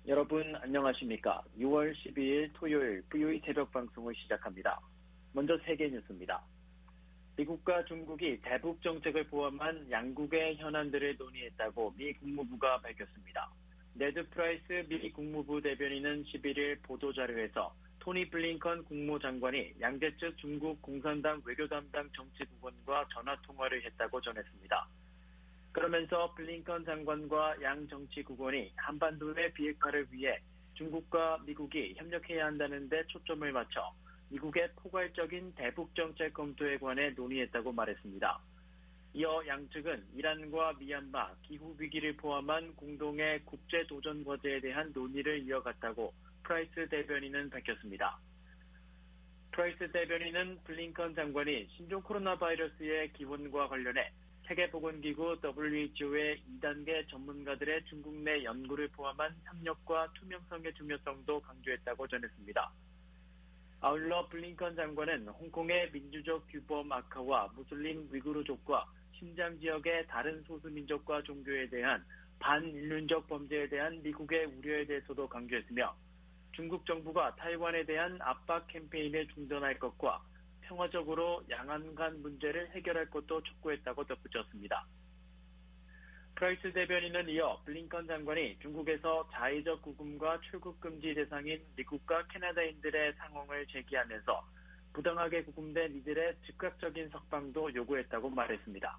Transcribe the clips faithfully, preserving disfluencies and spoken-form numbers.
여러분 안녕하십니까? 유월 십이일 토요일 브이오이 새벽 방송을 시작합니다. 먼저 세계 뉴스입니다. 미국과 중국이 대북 정책을 포함한 양국의 현안들을 논의했다고 미 국무부가 밝혔습니다. 네드 프라이스 미 국무부 대변인은 십일일 보도자료에서 토니 블링컨 국무장관이 양제 측 중국 공산당 외교담당 정치국원과 전화통화를 했다고 전했습니다. 그러면서 블링컨 장관과 양 정치국원이 한반도의 비핵화를 위해 중국과 미국이 협력해야 한다는 데 초점을 맞춰 미국의 포괄적인 대북 정책 검토에 관해 논의했다고 말했습니다. 이어 양측은 이란과 미얀마, 기후위기를 포함한 공동의 국제 도전 과제에 대한 논의를 이어갔다고 프라이스 대변인은 밝혔습니다. 프라이스 대변인은 블링컨 장관이 신종 코로나 바이러스의 기원과 관련해 세계보건기구 더블유에이치오의 이 단계 전문가들의 중국 내 연구를 포함한 협력과 투명성의 중요성도 강조했다고 전했습니다. 아울러 블링컨 장관은 홍콩의 민주적 규범 악화와 무슬림 위구르족과 신장 지역의 다른 소수민족과 종교에 대한 반인륜적 범죄에 대한 미국의 우려에 대해서도 강조했으며 중국 정부가 타이완에 대한 압박 캠페인을 중단할 것과 평화적으로 양안 간 문제를 해결할 것도 촉구했다고 덧붙였습니다. 프라이스 대변인은 이어 블링컨 장관이 중국에서 자의적 구금과 출국 금지 대상인 미국과 캐나다인들의 상황을 제기하면서 부당하게 구금된 이들의 즉각적인 석방도 요구했다고 말했습니다.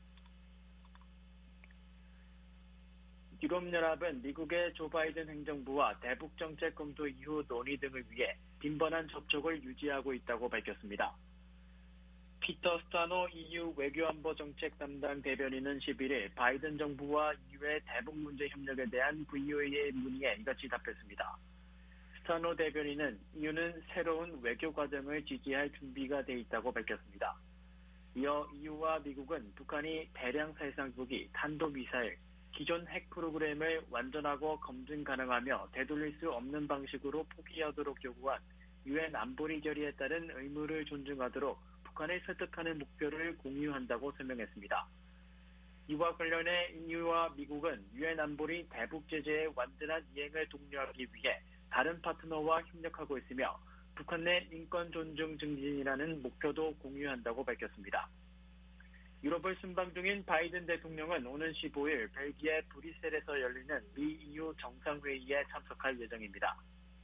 유럽연합은 미국의 조 바이든 행정부와 대북 정책 검토 이후 논의 등을 위해 빈번한 접촉을 유지하고 있다고 밝혔습니다. 피터 스타노 이유 외교안보 정책 담당 대변인은 십일일 바이든 정부와 이유의 대북 문제 협력에 대한 브이오이의 문의에 이같이 답했습니다. 스타노 대변인은 이유는 새로운 외교 과정을 지지할 준비가 돼 있다고 밝혔습니다. 이어 이유와 미국은 북한이 대량 살상무기, 탄도미사일, 기존 핵 프로그램을 완전하고 검증 가능하며 되돌릴 수 없는 방식으로 포기하도록 요구한 유엔 안보리 결의에 따른 의무를 존중하도록 북한을 설득하는 목표를 공유한다고 설명했습니다. 이와 관련해 이유와 미국은 유엔 안보리 대북 제재의 완전한 이행을 독려하기 위해 다른 파트너와 협력하고 있으며 북한 내 인권 존중 증진이라는 목표도 공유한다고 밝혔습니다. 유럽을 순방 중인 바이든 대통령은 오는 십오일 벨기에 브뤼셀에서 열리는 미 이유 정상회의에 참석할 예정입니다.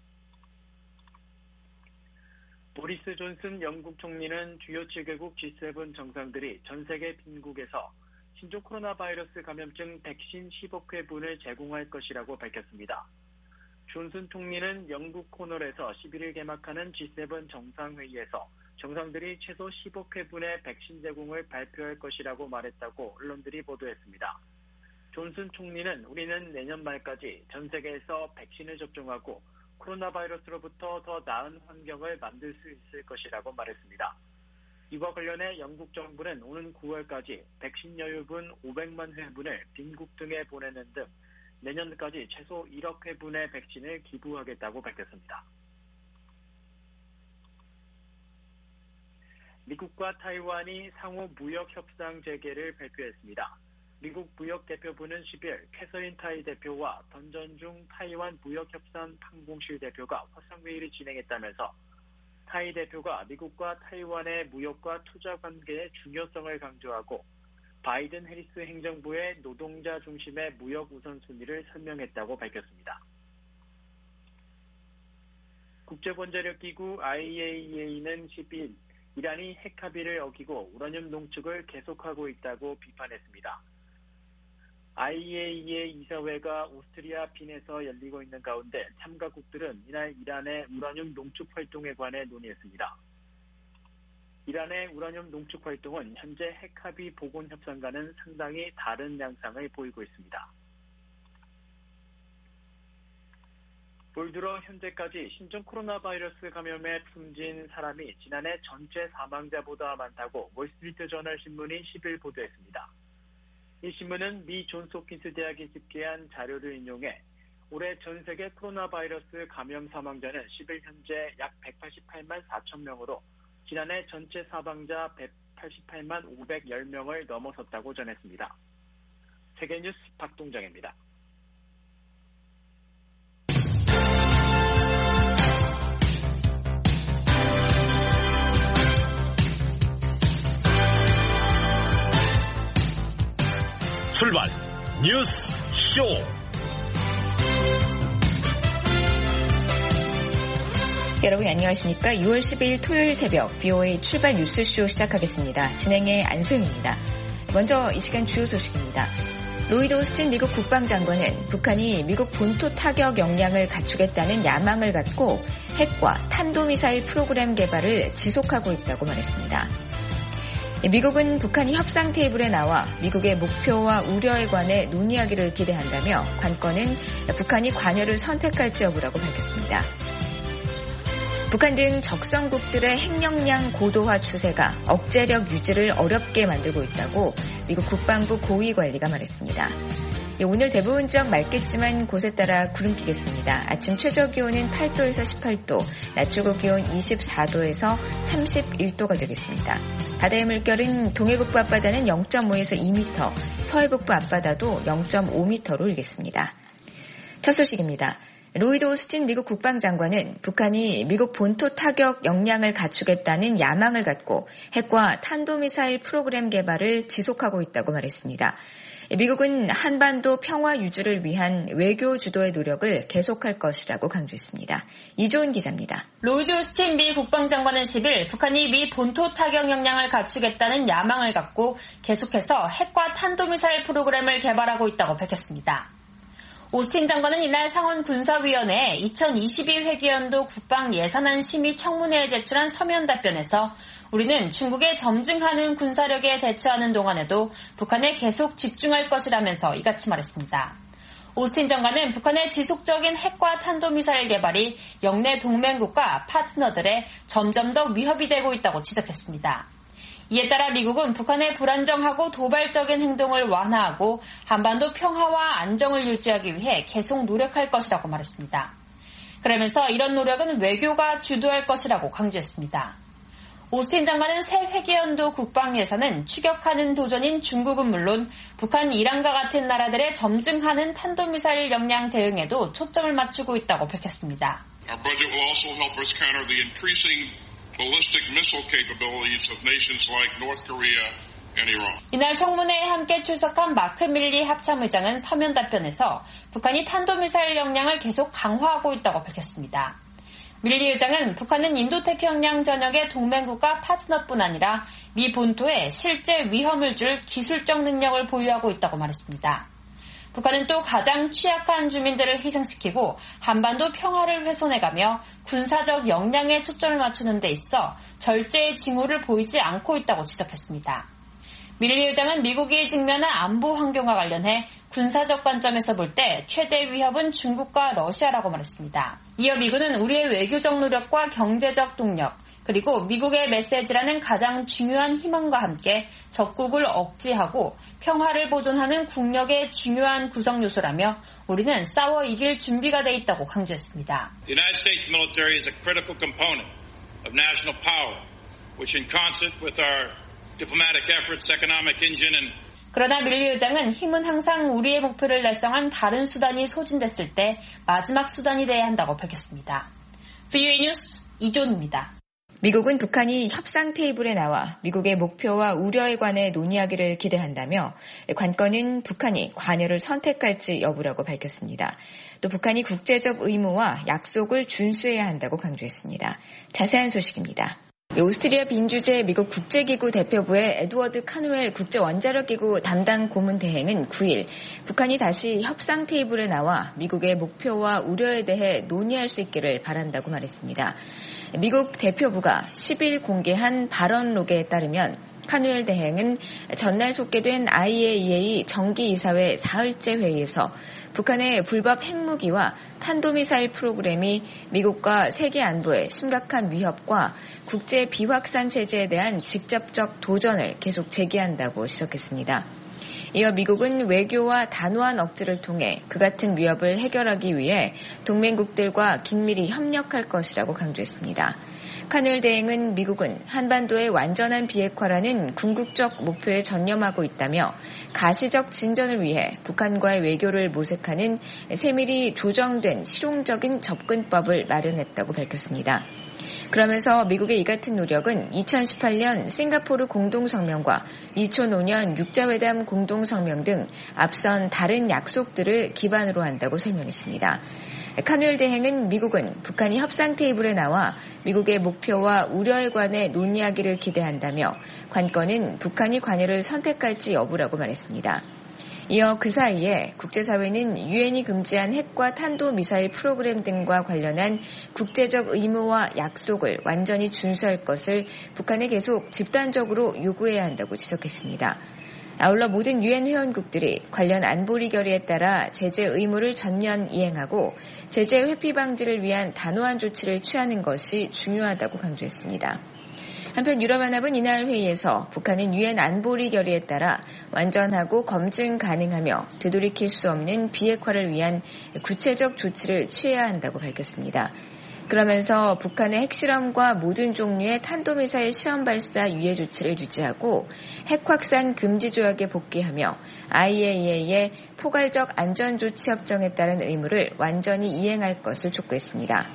보리스 존슨 영국 총리는 주요 칠 개국 지 세븐 정상들이 전 세계 빈국에서 신종 코로나 바이러스 감염증 백신 십억 회분을 제공할 것이라고 밝혔습니다. 존슨 총리는 영국 코널에서 십일일 개막하는 지 세븐 정상회의에서 정상들이 최소 십억 회분의 백신 제공을 발표할 것이라고 말했다고 언론들이 보도했습니다. 존슨 총리는 우리는 내년 말까지 전 세계에서 백신을 접종하고 코로나 바이러스로부터 더 나은 환경을 만들 수 있을 것이라고 말했습니다. 이와 관련해 영국 정부는 오는 구월까지 백신 여유분 오백만 회분을 빈국 등에 보내는 등 내년까지 최소 일억 회분의 백신을 기부하겠다고 밝혔습니다. 미국과 타이완이 상호 무역 협상 재개를 발표했습니다. 미국 무역대표부는 십일 캐서린 타이 대표와 던전중 타이완 무역협상 판공실 대표가 화상회의를 진행했다면서 타이 대표가 미국과 타이완의 무역과 투자 관계의 중요성을 강조하고 바이든 해리스 행정부의 노동자 중심의 무역 우선순위를 설명했다고 밝혔습니다. 국제원자력기구 아이에이이에이는 십일 이란이 핵 합의를 어기고 우라늄 농축을 계속하고 있다고 비판했습니다. 아이에이이에이 이사회가 오스트리아 빈에서 열리고 있는 가운데 참가국들은 이날 이란의 우라늄 농축 활동에 관해 논의했습니다. 이란의 우라늄 농축 활동은 현재 핵 합의 복원 협상과는 상당히 다른 양상을 보이고 있습니다. 올 들어 현재까지 신종 코로나 바이러스 감염에 숨진 사람이 지난해 전체 사망자보다 많다고 월스트리트 저널 신문이 십일 보도했습니다. 이 신문은 미 존스 홉킨스 대학이 집계한 자료를 인용해 올해 전 세계 코로나 바이러스 감염 사망자는 십일 현재 약 백팔십팔만 사천 명으로 지난해 전체 사망자 백팔십팔만 오백십 명을 넘어섰다고 전했습니다. 세계뉴스 박동정입니다. 출발 뉴스 쇼. 여러분 안녕하십니까? 유월 십이일 토요일 새벽 비오에이 출발 뉴스쇼 시작하겠습니다. 진행의 안소영입니다. 먼저 이 시간 주요 소식입니다. 로이드 오스틴 미국 국방장관은 북한이 미국 본토 타격 역량을 갖추겠다는 야망을 갖고 핵과 탄도미사일 프로그램 개발을 지속하고 있다고 말했습니다. 미국은 북한이 협상 테이블에 나와 미국의 목표와 우려에 관해 논의하기를 기대한다며 관건은 북한이 관여를 선택할지 여부라고 밝혔습니다. 북한 등 적성국들의 핵역량 고도화 추세가 억제력 유지를 어렵게 만들고 있다고 미국 국방부 고위관리가 말했습니다. 오늘 대부분 지역 맑겠지만 곳에 따라 구름 끼겠습니다. 아침 최저기온은 팔도에서 십팔도, 낮 최고기온 이십사도에서 삼십일도가 되겠습니다. 바다의 물결은 동해북부 앞바다는 영점오에서 이 미터, 서해북부 앞바다도 영점오 미터로 일겠습니다. 첫 소식입니다. 로이드 오스틴 미국 국방장관은 북한이 미국 본토 타격 역량을 갖추겠다는 야망을 갖고 핵과 탄도미사일 프로그램 개발을 지속하고 있다고 말했습니다. 미국은 한반도 평화 유지를 위한 외교 주도의 노력을 계속할 것이라고 강조했습니다. 이조은 기자입니다. 로이드 오스틴 미 국방장관은 십일 북한이 미 본토 타격 역량을 갖추겠다는 야망을 갖고 계속해서 핵과 탄도미사일 프로그램을 개발하고 있다고 밝혔습니다. 오스틴 장관은 이날 상원 군사위원회에 이천이십이 회기연도 국방 예산안 심의 청문회에 제출한 서면 답변에서 우리는 중국에 점증하는 군사력에 대처하는 동안에도 북한에 계속 집중할 것이라면서 이같이 말했습니다. 오스틴 장관은 북한의 지속적인 핵과 탄도미사일 개발이 영내 동맹국가 파트너들의 점점 더 위협이 되고 있다고 지적했습니다. 이에 따라 미국은 북한의 불안정하고 도발적인 행동을 완화하고 한반도 평화와 안정을 유지하기 위해 계속 노력할 것이라고 말했습니다. 그러면서 이런 노력은 외교가 주도할 것이라고 강조했습니다. 오스틴 장관은 새 회기연도 국방 예산은 추격하는 도전인 중국은 물론 북한, 이란과 같은 나라들의 점증하는 탄도미사일 역량 대응에도 초점을 맞추고 있다고 밝혔습니다. Our budget will also help us counter the increasing ballistic missile capabilities of nations like North Korea and Iran. 이날 청문회에 함께 출석한 마크 밀리 합참의장은 서면 답변에서 북한이 탄도미사일 역량을 계속 강화하고 있다고 밝혔습니다. 밀리 의장은 북한은 인도태평양 전역의 동맹국가 파트너뿐 아니라 미 본토에 실제 위험을 줄 기술적 능력을 보유하고 있다고 말했습니다. 북한은 또 가장 취약한 주민들을 희생시키고 한반도 평화를 훼손해가며 군사적 역량에 초점을 맞추는 데 있어 절제의 징후를 보이지 않고 있다고 지적했습니다. 밀리 의장은 미국이 직면한 안보 환경과 관련해 군사적 관점에서 볼 때 최대 위협은 중국과 러시아라고 말했습니다. 이어 미군은 우리의 외교적 노력과 경제적 동력, 그리고 미국의 메시지라는 가장 중요한 희망과 함께 적국을 억제하고 평화를 보존하는 국력의 중요한 구성 요소라며 우리는 싸워 이길 준비가 돼 있다고 강조했습니다. The United States military is a critical component of national power, which in concert with our diplomatic efforts, economic engine and 그러나 밀리 의장은 힘은 항상 우리의 목표를 달성한 다른 수단이 소진됐을 때 마지막 수단이 돼야 한다고 밝혔습니다. 비오에이 뉴스 이존입니다. 미국은 북한이 협상 테이블에 나와 미국의 목표와 우려에 관해 논의하기를 기대한다며 관건은 북한이 관여를 선택할지 여부라고 밝혔습니다. 또 북한이 국제적 의무와 약속을 준수해야 한다고 강조했습니다. 자세한 소식입니다. 오스트리아 빈주제 미국 국제기구 대표부의 에드워드 카누엘 국제원자력기구 담당 고문 대행은 구일 북한이 다시 협상 테이블에 나와 미국의 목표와 우려에 대해 논의할 수 있기를 바란다고 말했습니다. 미국 대표부가 십일 공개한 발언록에 따르면 카누엘 대행은 전날 속개된 아이에이이에이 정기이사회 사흘째 회의에서 북한의 불법 핵무기와 탄도미사일 프로그램이 미국과 세계 안보에 심각한 위협과 국제 비확산 체제에 대한 직접적 도전을 계속 제기한다고 지적했습니다. 이어 미국은 외교와 단호한 억제를 통해 그 같은 위협을 해결하기 위해 동맹국들과 긴밀히 협력할 것이라고 강조했습니다. 카누엘 대행은 미국은 한반도의 완전한 비핵화라는 궁극적 목표에 전념하고 있다며 가시적 진전을 위해 북한과의 외교를 모색하는 세밀히 조정된 실용적인 접근법을 마련했다고 밝혔습니다. 그러면서 미국의 이 같은 노력은 이천십팔 년 싱가포르 공동성명과 이천오 년 육자회담 공동성명 등 앞선 다른 약속들을 기반으로 한다고 설명했습니다. 카누엘 대행은 미국은 북한이 협상 테이블에 나와 미국의 목표와 우려에 관해 논의하기를 기대한다며 관건은 북한이 관여를 선택할지 여부라고 말했습니다. 이어 그 사이에 국제사회는 유엔이 금지한 핵과 탄도미사일 프로그램 등과 관련한 국제적 의무와 약속을 완전히 준수할 것을 북한에 계속 집단적으로 요구해야 한다고 지적했습니다. 아울러 모든 유엔 회원국들이 관련 안보리 결의에 따라 제재 의무를 전면 이행하고 제재 회피 방지를 위한 단호한 조치를 취하는 것이 중요하다고 강조했습니다. 한편 유럽연합은 이날 회의에서 북한은 유엔 안보리 결의에 따라 완전하고 검증 가능하며 되돌이킬 수 없는 비핵화를 위한 구체적 조치를 취해야 한다고 밝혔습니다. 그러면서 북한의 핵실험과 모든 종류의 탄도미사일 시험 발사 유예 조치를 유지하고 핵 확산 금지 조약에 복귀하며 아이에이이에이의 포괄적 안전조치 협정에 따른 의무를 완전히 이행할 것을 촉구했습니다.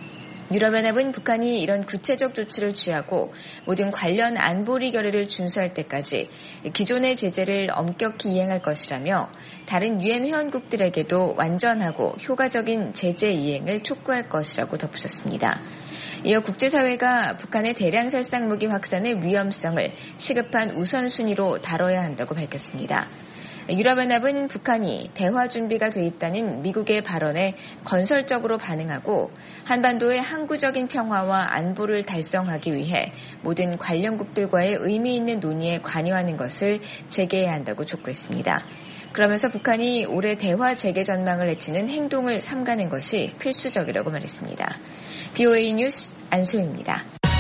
유럽연합은 북한이 이런 구체적 조치를 취하고 모든 관련 안보리 결의를 준수할 때까지 기존의 제재를 엄격히 이행할 것이라며 다른 유엔 회원국들에게도 완전하고 효과적인 제재 이행을 촉구할 것이라고 덧붙였습니다. 이어 국제사회가 북한의 대량 살상 무기 확산의 위험성을 시급한 우선순위로 다뤄야 한다고 밝혔습니다. 유럽연합은 북한이 대화 준비가 돼 있다는 미국의 발언에 건설적으로 반응하고 한반도의 항구적인 평화와 안보를 달성하기 위해 모든 관련국들과의 의미 있는 논의에 관여하는 것을 재개해야 한다고 촉구했습니다. 그러면서 북한이 올해 대화 재개 전망을 해치는 행동을 삼가는 것이 필수적이라고 말했습니다. 비오에이 뉴스 안소희입니다.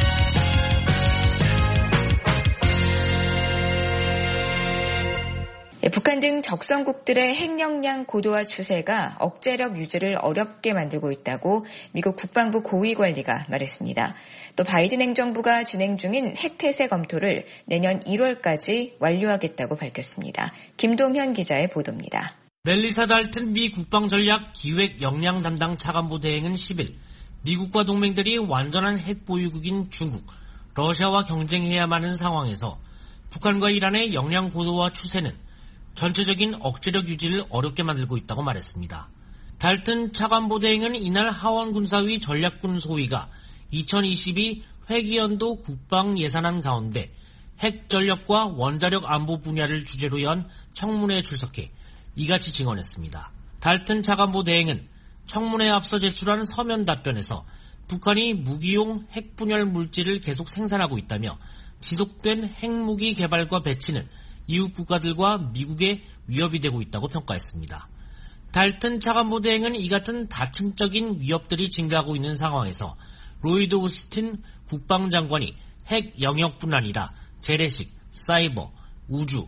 북한 등 적성국들의 핵 역량 고도화 추세가 억제력 유지를 어렵게 만들고 있다고 미국 국방부 고위 관리가 말했습니다. 또 바이든 행정부가 진행 중인 핵 태세 검토를 내년 일월까지 완료하겠다고 밝혔습니다. 김동현 기자의 보도입니다. 멜리사 달튼 미 국방전략 기획 역량 담당 차관보 대행은 십 일 미국과 동맹들이 완전한 핵 보유국인 중국, 러시아와 경쟁해야만 하는 상황에서 북한과 이란의 역량 고도화 추세는 전체적인 억제력 유지를 어렵게 만들고 있다고 말했습니다. 달튼 차관보 대행은 이날 하원군사위 전략군 소위가 이천이십이 회기연도 국방 예산안 가운데 핵 전력과 원자력 안보 분야를 주제로 연 청문회에 출석해 이같이 증언했습니다. 달튼 차관보 대행은 청문회에 앞서 제출한 서면 답변에서 북한이 무기용 핵분열 물질을 계속 생산하고 있다며 지속된 핵무기 개발과 배치는 이웃 국가들과 미국에 위협이 되고 있다고 평가했습니다. 달튼 차관보 대행은 이 같은 다층적인 위협들이 증가하고 있는 상황에서 로이드 오스틴 국방장관이 핵 영역뿐 아니라 재래식, 사이버, 우주,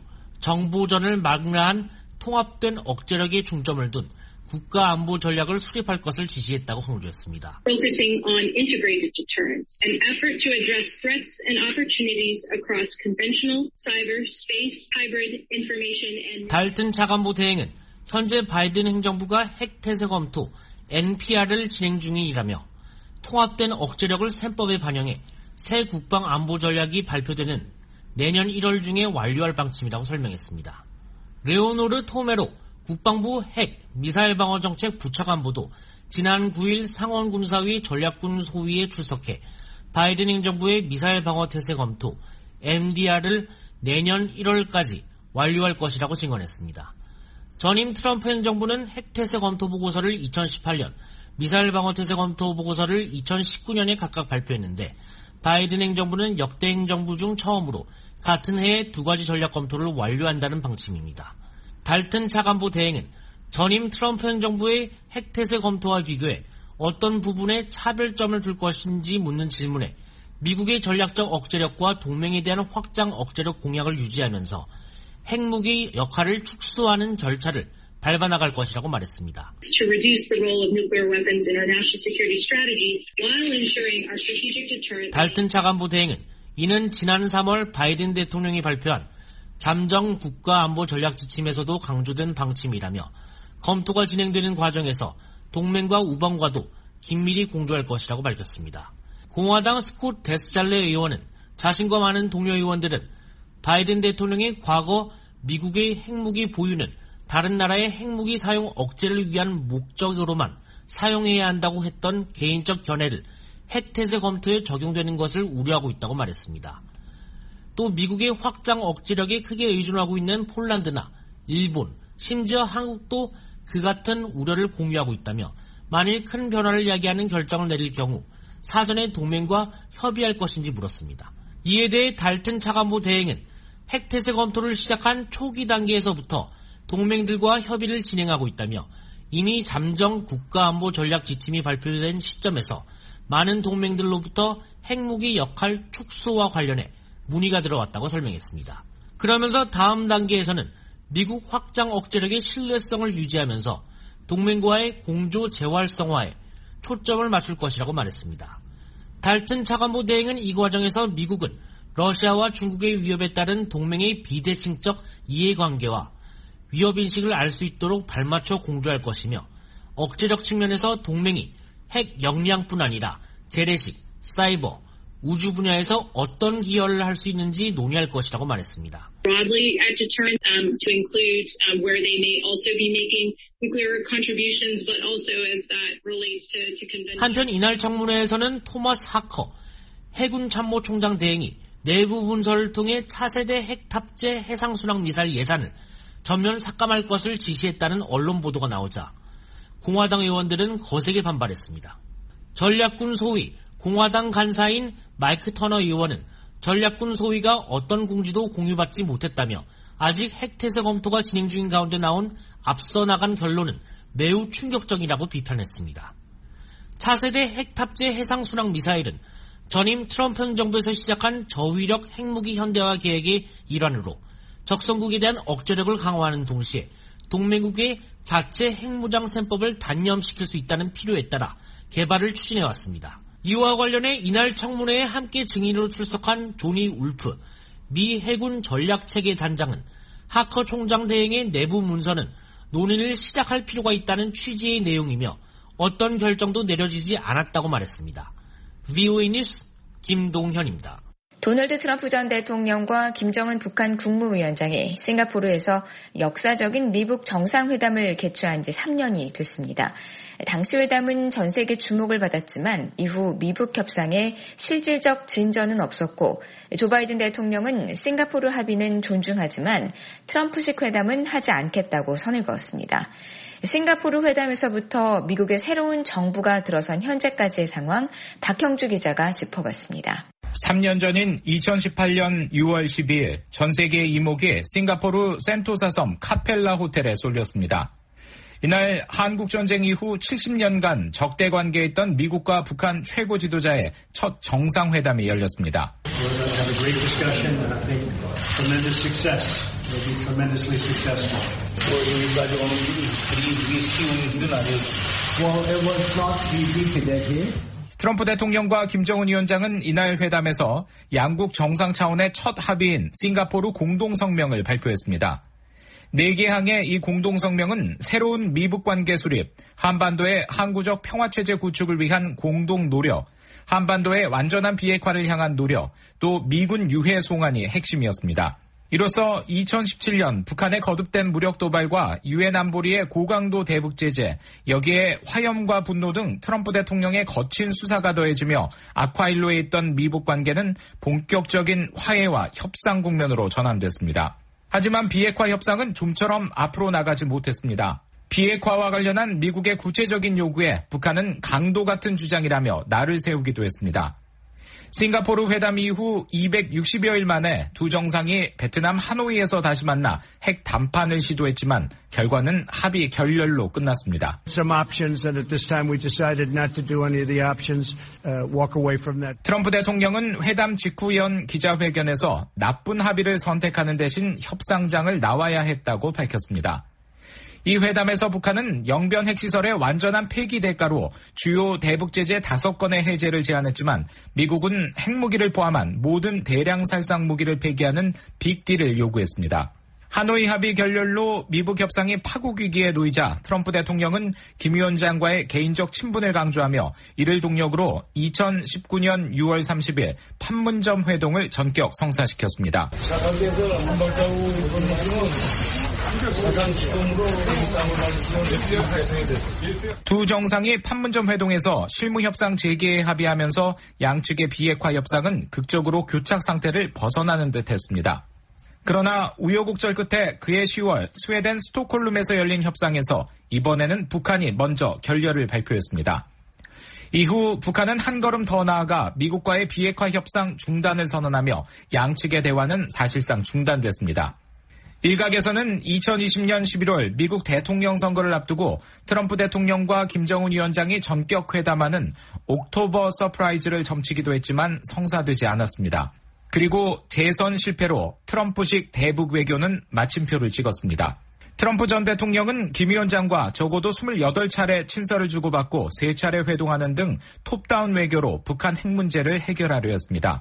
정보전을 망라한 통합된 억제력에 중점을 둔 국가 안보 전략을 수립할 것을 지시했다고 강조했습니다. Focusing on integrated deterrence, an effort to address threats and opportunities across conventional, cyber, space, hybrid, information and 달튼 차관보 대행은 현재 바이든 행정부가 핵 태세 검토 엔피알을 진행 중이라며 통합된 억제력을 셈법에 반영해 새 국방 안보 전략이 발표되는 내년 일월 중에 완료할 방침이라고 설명했습니다. 레오노르 토메로 국방부 핵, 미사일 방어 정책 부차관보도 지난 구 일 상원군사위 전략군 소위에 출석해 바이든 행정부의 미사일 방어 태세 검토 엠디알을 내년 일월까지 완료할 것이라고 증언했습니다. 전임 트럼프 행정부는 핵 태세 검토 보고서를 이천십팔 년, 미사일 방어 태세 검토 보고서를 이천십구 년에 각각 발표했는데 바이든 행정부는 역대 행정부 중 처음으로 같은 해에 두 가지 전략 검토를 완료한다는 방침입니다. 달튼 차관보 대행은 전임 트럼프 행정부의 핵태세 검토와 비교해 어떤 부분에 차별점을 줄 것인지 묻는 질문에 미국의 전략적 억제력과 동맹에 대한 확장 억제력 공약을 유지하면서 핵무기 역할을 축소하는 절차를 밟아나갈 것이라고 말했습니다. to reduce the role of nuclear weapons in our national security strategy while ensuring our strategic deterrence. 달튼 차관보 대행은 이는 지난 삼월 바이든 대통령이 발표한 잠정 국가안보 전략 지침에서도 강조된 방침이라며 검토가 진행되는 과정에서 동맹과 우방과도 긴밀히 공조할 것이라고 밝혔습니다. 공화당 스콧 데스잘레 의원은 자신과 많은 동료 의원들은 바이든 대통령이 과거 미국의 핵무기 보유는 다른 나라의 핵무기 사용 억제를 위한 목적으로만 사용해야 한다고 했던 개인적 견해를 핵태세 검토에 적용되는 것을 우려하고 있다고 말했습니다. 또 미국의 확장 억제력에 크게 의존하고 있는 폴란드나 일본, 심지어 한국도 그 같은 우려를 공유하고 있다며 만일 큰 변화를 야기하는 결정을 내릴 경우 사전에 동맹과 협의할 것인지 물었습니다. 이에 대해 달튼 차관보 대행은 핵태세 검토를 시작한 초기 단계에서부터 동맹들과 협의를 진행하고 있다며 이미 잠정 국가안보 전략 지침이 발표된 시점에서 많은 동맹들로부터 핵무기 역할 축소와 관련해 문의가 들어왔다고 설명했습니다. 그러면서 다음 단계에서는 미국 확장 억제력의 신뢰성을 유지하면서 동맹과의 공조 재활성화에 초점을 맞출 것이라고 말했습니다. 달튼 차관보 대행은 이 과정에서 미국은 러시아와 중국의 위협에 따른 동맹의 비대칭적 이해관계와 위협인식을 알 수 있도록 발맞춰 공조할 것이며 억제력 측면에서 동맹이 핵 역량뿐 아니라 재래식, 사이버, 우주 분야에서 어떤 기여를 할 수 있는지 논의할 것이라고 말했습니다. Broadly at deterrence um, to include um, where they may also be making nuclear contributions, but also as that relates to, to convention. 한편 이날 청문회에서는 토마스 하커 해군 참모총장 대행이 내부 문서를 통해 차세대 핵 탑재 해상순항 미사일 예산을 전면 삭감할 것을 지시했다는 언론 보도가 나오자 공화당 의원들은 거세게 반발했습니다. 전략군 소위 공화당 간사인 마이크 터너 의원은 전략군 소위가 어떤 공지도 공유받지 못했다며 아직 핵태세 검토가 진행 중인 가운데 나온 앞서 나간 결론은 매우 충격적이라고 비판했습니다. 차세대 핵 탑재 해상순항 미사일은 전임 트럼프 행정부에서 시작한 저위력 핵무기 현대화 계획의 일환으로 적성국에 대한 억제력을 강화하는 동시에 동맹국의 자체 핵무장 셈법을 단념시킬 수 있다는 필요에 따라 개발을 추진해왔습니다. 이와 관련해 이날 청문회에 함께 증인으로 출석한 조니 울프 미 해군 전략체계 단장은 하커 총장 대행의 내부 문서는 논의를 시작할 필요가 있다는 취지의 내용이며 어떤 결정도 내려지지 않았다고 말했습니다. 브이오에이 뉴스 김동현입니다. 도널드 트럼프 전 대통령과 김정은 북한 국무위원장이 싱가포르에서 역사적인 미북 정상회담을 개최한 지 삼 년이 됐습니다. 당시 회담은 전 세계 주목을 받았지만 이후 미북 협상에 실질적 진전은 없었고 조 바이든 대통령은 싱가포르 합의는 존중하지만 트럼프식 회담은 하지 않겠다고 선을 그었습니다. 싱가포르 회담에서부터 미국의 새로운 정부가 들어선 현재까지의 상황 박형주 기자가 짚어봤습니다. 삼 년 전인 이천십팔 년 유월 십이일 전 세계 이목이 싱가포르 센토사 섬 카펠라 호텔에 쏠렸습니다. 이날 한국전쟁 이후 칠십 년간 적대 관계에 있던 미국과 북한 최고 지도자의 첫 정상회담이 열렸습니다. 트럼프 대통령과 김정은 위원장은 이날 회담에서 양국 정상 차원의 첫 합의인 싱가포르 공동성명을 발표했습니다. 네 개 항의 이 공동성명은 새로운 미북 관계 수립, 한반도의 항구적 평화체제 구축을 위한 공동 노력, 한반도의 완전한 비핵화를 향한 노력, 또 미군 유해 송환이 핵심이었습니다. 이로써 이천십칠 년 북한의 거듭된 무력 도발과 유엔 안보리의 고강도 대북 제재, 여기에 화염과 분노 등 트럼프 대통령의 거친 수사가 더해지며 악화일로에 있던 미북 관계는 본격적인 화해와 협상 국면으로 전환됐습니다. 하지만 비핵화 협상은 좀처럼 앞으로 나가지 못했습니다. 비핵화와 관련한 미국의 구체적인 요구에 북한은 강도 같은 주장이라며 날을 세우기도 했습니다. 싱가포르 회담 이후 이백육십여일 만에 두 정상이 베트남 하노이에서 다시 만나 핵 담판을 시도했지만 결과는 합의 결렬로 끝났습니다. 트럼프 대통령은 회담 직후 연 기자회견에서 나쁜 합의를 선택하는 대신 협상장을 나와야 했다고 밝혔습니다. 이 회담에서 북한은 영변 핵시설의 완전한 폐기 대가로 주요 대북 제재 다섯 건의 해제를 제안했지만 미국은 핵무기를 포함한 모든 대량 살상 무기를 폐기하는 빅딜을 요구했습니다. 하노이 합의 결렬로 미북 협상이 파국 위기에 놓이자 트럼프 대통령은 김 위원장과의 개인적 친분을 강조하며 이를 동력으로 이천십구년 유월 삼십일 판문점 회동을 전격 성사시켰습니다. 각계에서 한 발자국 이번 느낌은 가장 기쁨으로 두 정상이 판문점 회동에서 실무 협상 재개에 합의하면서 양측의 비핵화 협상은 극적으로 교착 상태를 벗어나는 듯했습니다. 그러나 우여곡절 끝에 그해 시월 스웨덴 스톡홀름에서 열린 협상에서 이번에는 북한이 먼저 결렬을 발표했습니다. 이후 북한은 한 걸음 더 나아가 미국과의 비핵화 협상 중단을 선언하며 양측의 대화는 사실상 중단됐습니다. 일각에서는 이천이십년 십일월 미국 대통령 선거를 앞두고 트럼프 대통령과 김정은 위원장이 전격 회담하는 옥토버 서프라이즈를 점치기도 했지만 성사되지 않았습니다. 그리고 재선 실패로 트럼프식 대북 외교는 마침표를 찍었습니다. 트럼프 전 대통령은 김 위원장과 적어도 이십팔 차례 친서를 주고받고 세 차례 회동하는 등 톱다운 외교로 북한 핵 문제를 해결하려 했습니다.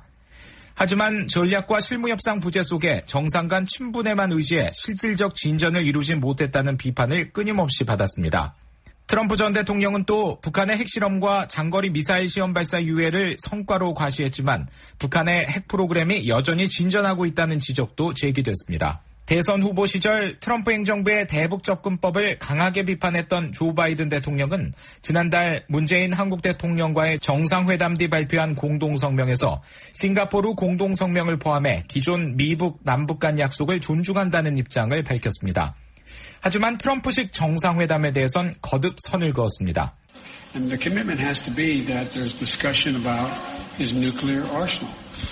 하지만 전략과 실무협상 부재 속에 정상 간 친분에만 의지해 실질적 진전을 이루지 못했다는 비판을 끊임없이 받았습니다. 트럼프 전 대통령은 또 북한의 핵실험과 장거리 미사일 시험 발사 유예를 성과로 과시했지만 북한의 핵 프로그램이 여전히 진전하고 있다는 지적도 제기됐습니다. 대선 후보 시절 트럼프 행정부의 대북 접근법을 강하게 비판했던 조 바이든 대통령은 지난달 문재인 한국 대통령과의 정상회담 뒤 발표한 공동성명에서 싱가포르 공동성명을 포함해 기존 미북 남북 간 약속을 존중한다는 입장을 밝혔습니다. 하지만 트럼프식 정상회담에 대해선 거듭 선을 그었습니다. And the commitment has to be that there's discussion about his nuclear arsenal.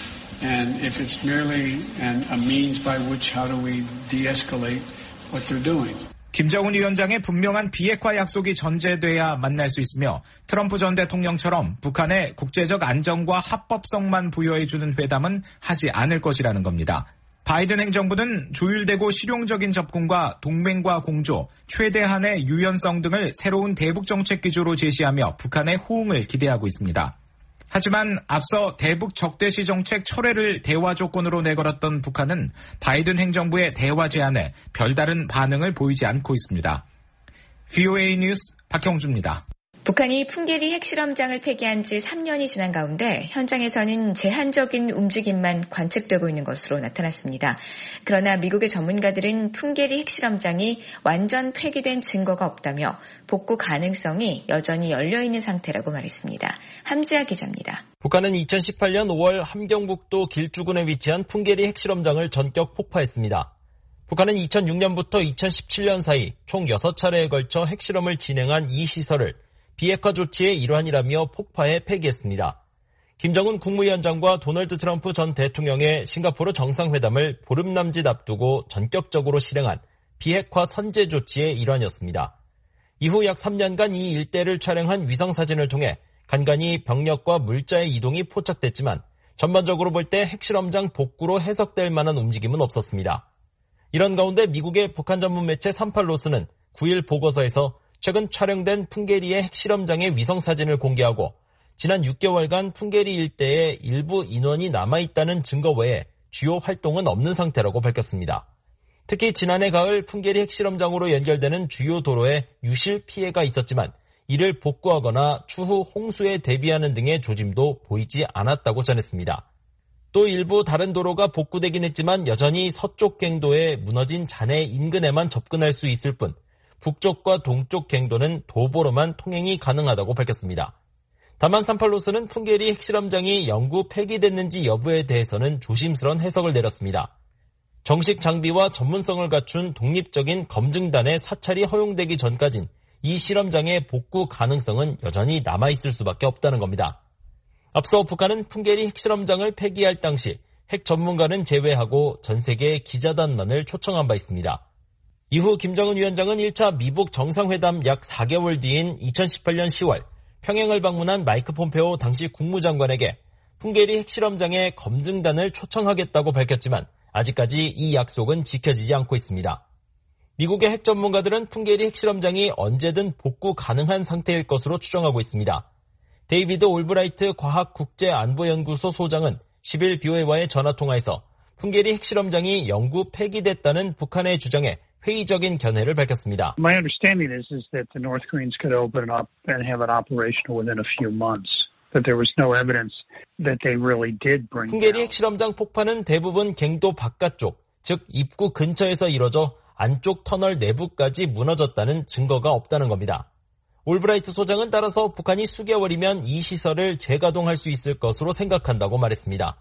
And if it's merely an, a means by which how do we de-escalate what they're doing. 김정은 위원장의 분명한 비핵화 약속이 전제돼야 만날 수 있으며 트럼프 전 대통령처럼 북한의 국제적 안정과 합법성만 부여해주는 회담은 하지 않을 것이라는 겁니다. 바이든 행정부는 조율되고 실용적인 접근과 동맹과 공조, 최대한의 유연성 등을 새로운 대북 정책 기조로 제시하며 북한의 호응을 기대하고 있습니다. 하지만 앞서 대북 적대시 정책 철회를 대화 조건으로 내걸었던 북한은 바이든 행정부의 대화 제안에 별다른 반응을 보이지 않고 있습니다. 브이오에이 뉴스 박형주입니다. 북한이 풍계리 핵실험장을 폐기한 지 삼 년이 지난 가운데 현장에서는 제한적인 움직임만 관측되고 있는 것으로 나타났습니다. 그러나 미국의 전문가들은 풍계리 핵실험장이 완전 폐기된 증거가 없다며 복구 가능성이 여전히 열려있는 상태라고 말했습니다. 함지아 기자입니다. 북한은 이천십팔년 오월 함경북도 길주군에 위치한 풍계리 핵실험장을 전격 폭파했습니다. 북한은 이천육년부터 이천십칠년 사이 총 여섯 차례에 걸쳐 핵실험을 진행한 이 시설을 비핵화 조치의 일환이라며 폭파해 폐기했습니다. 김정은 국무위원장과 도널드 트럼프 전 대통령의 싱가포르 정상회담을 보름 남짓 앞두고 전격적으로 실행한 비핵화 선제 조치의 일환이었습니다. 이후 약 삼 년간 이 일대를 촬영한 위성사진을 통해 간간히 병력과 물자의 이동이 포착됐지만 전반적으로 볼 때 핵실험장 복구로 해석될 만한 움직임은 없었습니다. 이런 가운데 미국의 북한 전문 매체 삼팔로스는 구일 보고서에서 최근 촬영된 풍계리의 핵실험장의 위성사진을 공개하고 지난 육 개월간 풍계리 일대에 일부 인원이 남아있다는 증거 외에 주요 활동은 없는 상태라고 밝혔습니다. 특히 지난해 가을 풍계리 핵실험장으로 연결되는 주요 도로에 유실 피해가 있었지만 이를 복구하거나 추후 홍수에 대비하는 등의 조짐도 보이지 않았다고 전했습니다. 또 일부 다른 도로가 복구되긴 했지만 여전히 서쪽 갱도에 무너진 잔해 인근에만 접근할 수 있을 뿐 북쪽과 동쪽 갱도는 도보로만 통행이 가능하다고 밝혔습니다. 다만 삼팔로스는 풍계리 핵실험장이 영구 폐기됐는지 여부에 대해서는 조심스러운 해석을 내렸습니다. 정식 장비와 전문성을 갖춘 독립적인 검증단의 사찰이 허용되기 전까진 이 실험장의 복구 가능성은 여전히 남아있을 수밖에 없다는 겁니다. 앞서 북한은 풍계리 핵실험장을 폐기할 당시 핵 전문가는 제외하고 전 세계 기자단만을 초청한 바 있습니다. 이후 김정은 위원장은 일 차 미북 정상회담 약 사 개월 뒤인 이천십팔년 시월 평양을 방문한 마이크 폼페오 당시 국무장관에게 풍계리 핵실험장의 검증단을 초청하겠다고 밝혔지만 아직까지 이 약속은 지켜지지 않고 있습니다. 미국의 핵 전문가들은 풍계리 핵실험장이 언제든 복구 가능한 상태일 것으로 추정하고 있습니다. 데이비드 올브라이트 과학국제안보연구소 소장은 십일 브이오에이와의 전화통화에서 풍계리 핵실험장이 영구 폐기됐다는 북한의 주장에 회의적인 견해를 밝혔습니다. My understanding is, is that the North Koreans could open up and have it operational within a few months. That there was no evidence that they really did bring 풍계리 핵실험장 폭파는 대부분 갱도 바깥쪽, 즉 입구 근처에서 이뤄져 안쪽 터널 내부까지 무너졌다는 증거가 없다는 겁니다. 올브라이트 소장은 따라서 북한이 수개월이면 이 시설을 재가동할 수 있을 것으로 생각한다고 말했습니다.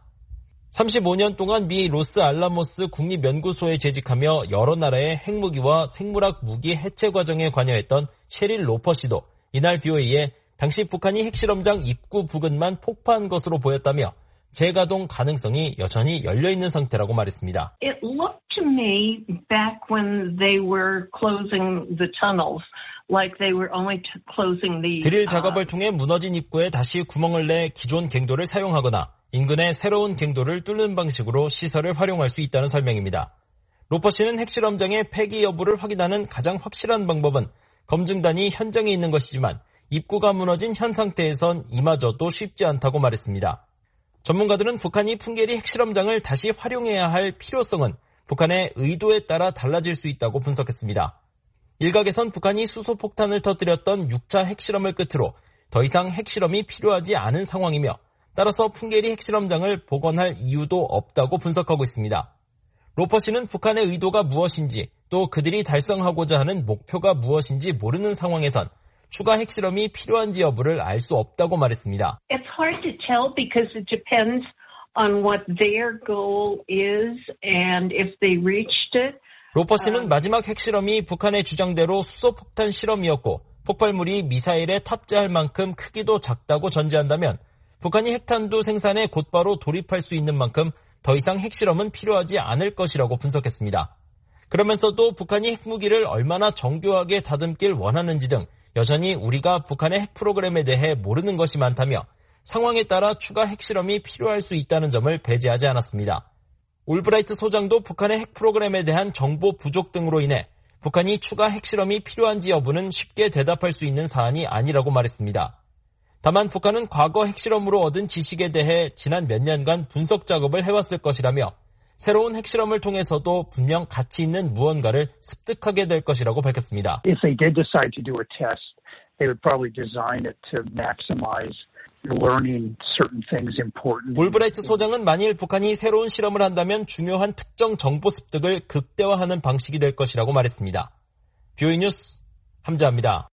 삼십오 년 동안 미 로스알라모스 국립연구소에 재직하며 여러 나라의 핵무기와 생물학 무기 해체 과정에 관여했던 셰릴 로퍼 씨도 이날 비오에이에 당시 북한이 핵실험장 입구 부근만 폭파한 것으로 보였다며 재가동 가능성이 여전히 열려있는 상태라고 말했습니다. It looked to me back when they were closing the tunnels like they were only closing the 드릴 작업을 통해 무너진 입구에 다시 구멍을 내 기존 갱도를 사용하거나 인근의 새로운 갱도를 뚫는 방식으로 시설을 활용할 수 있다는 설명입니다. 로퍼 씨는 핵실험장의 폐기 여부를 확인하는 가장 확실한 방법은 검증단이 현장에 있는 것이지만 입구가 무너진 현 상태에선 이마저도 쉽지 않다고 말했습니다. 전문가들은 북한이 풍계리 핵실험장을 다시 활용해야 할 필요성은 북한의 의도에 따라 달라질 수 있다고 분석했습니다. 일각에선 북한이 수소폭탄을 터뜨렸던 육 차 핵실험을 끝으로 더 이상 핵실험이 필요하지 않은 상황이며 따라서 풍계리 핵실험장을 복원할 이유도 없다고 분석하고 있습니다. 로퍼 씨는 북한의 의도가 무엇인지 또 그들이 달성하고자 하는 목표가 무엇인지 모르는 상황에선 추가 핵실험이 필요한지 여부를 알 수 없다고 말했습니다. It's hard to tell because it depends on what their goal is and if they reached it. 로퍼 씨는 마지막 핵실험이 북한의 주장대로 수소폭탄 실험이었고 폭발물이 미사일에 탑재할 만큼 크기도 작다고 전제한다면 북한이 핵탄두 생산에 곧바로 돌입할 수 있는 만큼 더 이상 핵실험은 필요하지 않을 것이라고 분석했습니다. 그러면서도 북한이 핵무기를 얼마나 정교하게 다듬길 원하는지 등 여전히 우리가 북한의 핵 프로그램에 대해 모르는 것이 많다며 상황에 따라 추가 핵실험이 필요할 수 있다는 점을 배제하지 않았습니다. 올브라이트 소장도 북한의 핵 프로그램에 대한 정보 부족 등으로 인해 북한이 추가 핵실험이 필요한지 여부는 쉽게 대답할 수 있는 사안이 아니라고 말했습니다. 다만 북한은 과거 핵실험으로 얻은 지식에 대해 지난 몇 년간 분석 작업을 해왔을 것이라며 새로운 핵실험을 통해서도 분명 가치 있는 무언가를 습득하게 될 것이라고 밝혔습니다. If they did decide to do a test, they would probably design it to maximize learning certain things important. 올브라이트 소장은 만일 북한이 새로운 실험을 한다면 중요한 특정 정보 습득을 극대화하는 방식이 될 것이라고 말했습니다. 비오이 뉴스 함자합니다.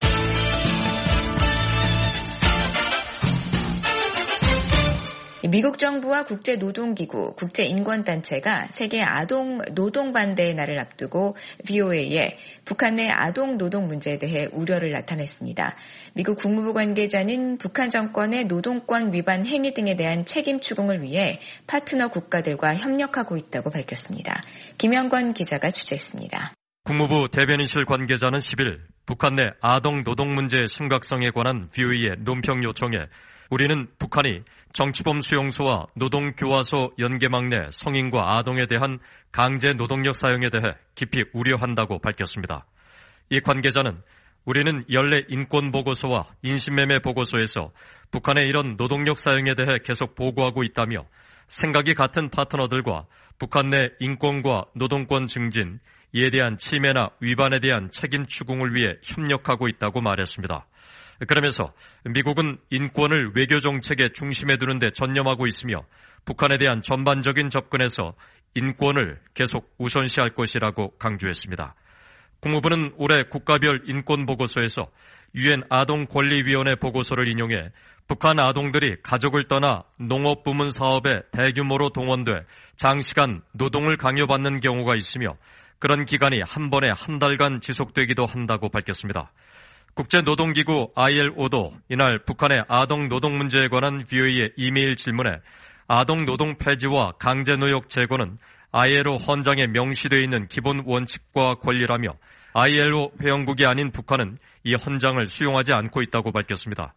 미국 정부와 국제노동기구, 국제인권단체가 세계 아동 노동 반대의 날을 앞두고 비오에이에 북한 내 아동 노동 문제에 대해 우려를 나타냈습니다. 미국 국무부 관계자는 북한 정권의 노동권 위반 행위 등에 대한 책임 추궁을 위해 파트너 국가들과 협력하고 있다고 밝혔습니다. 김영권 기자가 취재했습니다. 국무부 대변인실 관계자는 십 일 북한 내 아동 노동 문제의 심각성에 관한 비오에이의 논평 요청에 우리는 북한이 정치범 수용소와 노동교화소 연계망 내 성인과 아동에 대한 강제 노동력 사용에 대해 깊이 우려한다고 밝혔습니다. 이 관계자는 우리는 연례 인권보고서와 인신매매 보고서에서 북한의 이런 노동력 사용에 대해 계속 보고하고 있다며 생각이 같은 파트너들과 북한 내 인권과 노동권 증진, 이에 대한 침해나 위반에 대한 책임 추궁을 위해 협력하고 있다고 말했습니다. 그러면서 미국은 인권을 외교 정책의 중심에 두는 데 전념하고 있으며 북한에 대한 전반적인 접근에서 인권을 계속 우선시할 것이라고 강조했습니다. 국무부는 올해 국가별 인권보고서에서 유엔 아동권리위원회 보고서를 인용해 북한 아동들이 가족을 떠나 농업부문 사업에 대규모로 동원돼 장시간 노동을 강요받는 경우가 있으며 그런 기간이 한 번에 한 달간 지속되기도 한다고 밝혔습니다. 국제노동기구 아이엘오도 이날 북한의 아동 노동 문제에 관한 비오에이의 이메일 질문에 아동 노동 폐지와 강제노역 제거는 아이엘오 헌장에 명시되어 있는 기본 원칙과 권리라며 아이엘오 회원국이 아닌 북한은 이 헌장을 수용하지 않고 있다고 밝혔습니다.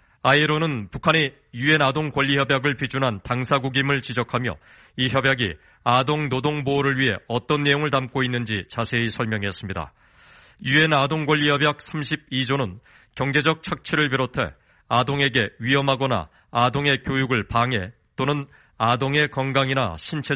아이엘오는 북한이 유엔 아동권리협약을 비준한 당사국임을 지적하며 이 협약이 아동 노동 보호를 위해 어떤 내용을 담고 있는지 자세히 설명했습니다. 유엔 아동권리협약 삼십이 조는 경제적 착취를 비롯해 아동에게 위험하거나 아동의 교육을 방해 또는 아동의 건강이나 신체적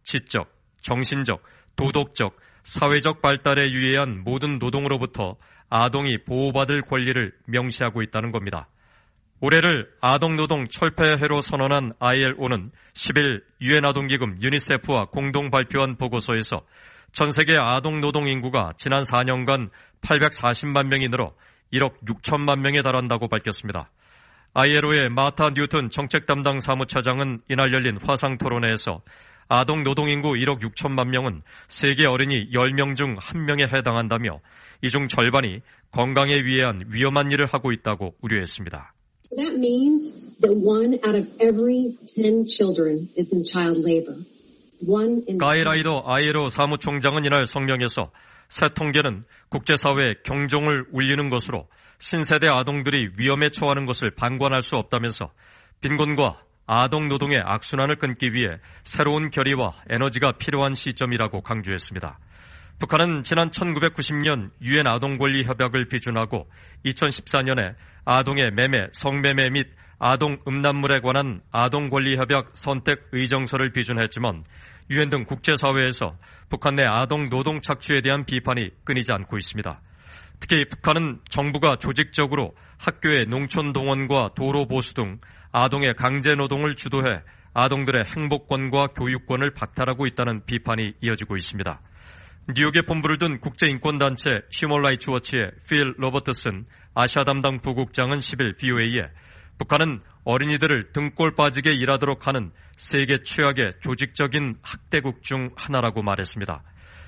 지적, 정신적, 도덕적, 사회적 발달에 유의한 모든 노동으로부터 아동이 보호받을 권리를 명시하고 있다는 겁니다. 올해를 아동노동 철폐해로 선언한 아이엘오는 십일 유엔 아동기금 유니세프와 공동 발표한 보고서에서 전 세계 아동노동 인구가 지난 사 년간 팔백사십만 명이 늘어 일억 육천만 명에 달한다고 밝혔습니다. 아이엘오의 마타 뉴튼 정책 담당 사무처장은 이날 열린 화상 토론회에서 아동 노동 인구 일억 육천만 명은 세계 어린이 열 명 중 한 명에 해당한다며 이 중 절반이 건강에 위해한 위험한 일을 하고 있다고 우려했습니다. That means that one out of every ten children is in child labor. One in 가이 라이더 아이엘오 사무총장은 이날 성명에서 새 통계는 국제사회의 경종을 울리는 것으로 신세대 아동들이 위험에 처하는 것을 방관할 수 없다면서 빈곤과 아동 노동의 악순환을 끊기 위해 새로운 결의와 에너지가 필요한 시점이라고 강조했습니다. 북한은 지난 천구백구십 년 유엔 아동권리 협약을 비준하고 이천십사 년에 아동의 매매, 성매매 및 아동 음란물에 관한 아동권리 협약 선택 의정서를 비준했지만 유엔 등 국제사회에서 북한 내 아동 노동 착취에 대한 비판이 끊이지 않고 있습니다. 특히 북한은 정부가 조직적으로 학교의 농촌 동원과 도로 보수 등 아동의 강제 노동을 주도해 아동들의 행복권과 교육권을 박탈하고 있다는 비판이 이어지고 있습니다. 뉴욕에 본부를 둔 국제인권단체 휴먼 라이츠 워치의 필 로버트슨 아시아 담당 부국장은 십일 브이오에이에 북한은 어린이들을 등골 빠지게 일하도록 하는 세계 최악의 조직적인 학대국 중 하나라고 말했습니다.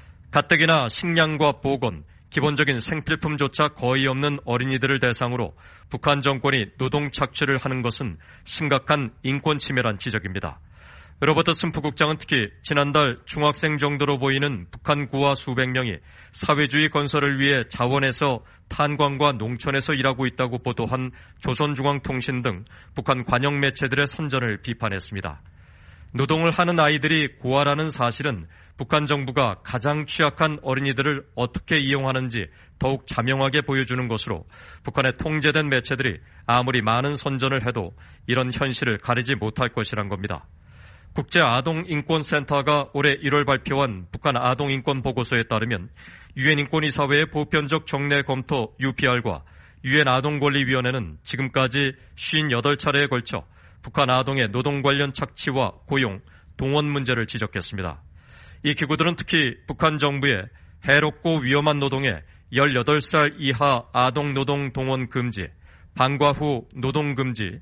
가뜩이나 식량과 보건, 기본적인 생필품조차 거의 없는 어린이들을 대상으로 북한 정권이 노동 착취를 하는 것은 심각한 인권 침해란 지적입니다. 로버트슨 부국장은 특히 지난달 중학생 정도로 보이는 북한 구화 수백 명이 사회주의 건설을 위해 자원에서 탄광과 농촌에서 일하고 있다고 보도한 조선중앙통신 등 북한 관영 매체들의 선전을 비판했습니다. 노동을 하는 아이들이 고아라는 사실은 북한 정부가 가장 취약한 어린이들을 어떻게 이용하는지 더욱 자명하게 보여주는 것으로 북한의 통제된 매체들이 아무리 많은 선전을 해도 이런 현실을 가리지 못할 것이란 겁니다. 국제아동인권센터가 올해 일월 발표한 북한 아동인권 보고서에 따르면 유엔 인권이사회의 보편적 정례 검토 유피알과 유엔 아동권리위원회는 지금까지 오십팔 차례에 걸쳐 북한 아동의 노동 관련 착취와 고용, 동원 문제를 지적했습니다. 이 기구들은 특히 북한 정부의 해롭고 위험한 노동에 열여덟 살 이하 아동 노동 동원 금지, 방과 후 노동 금지,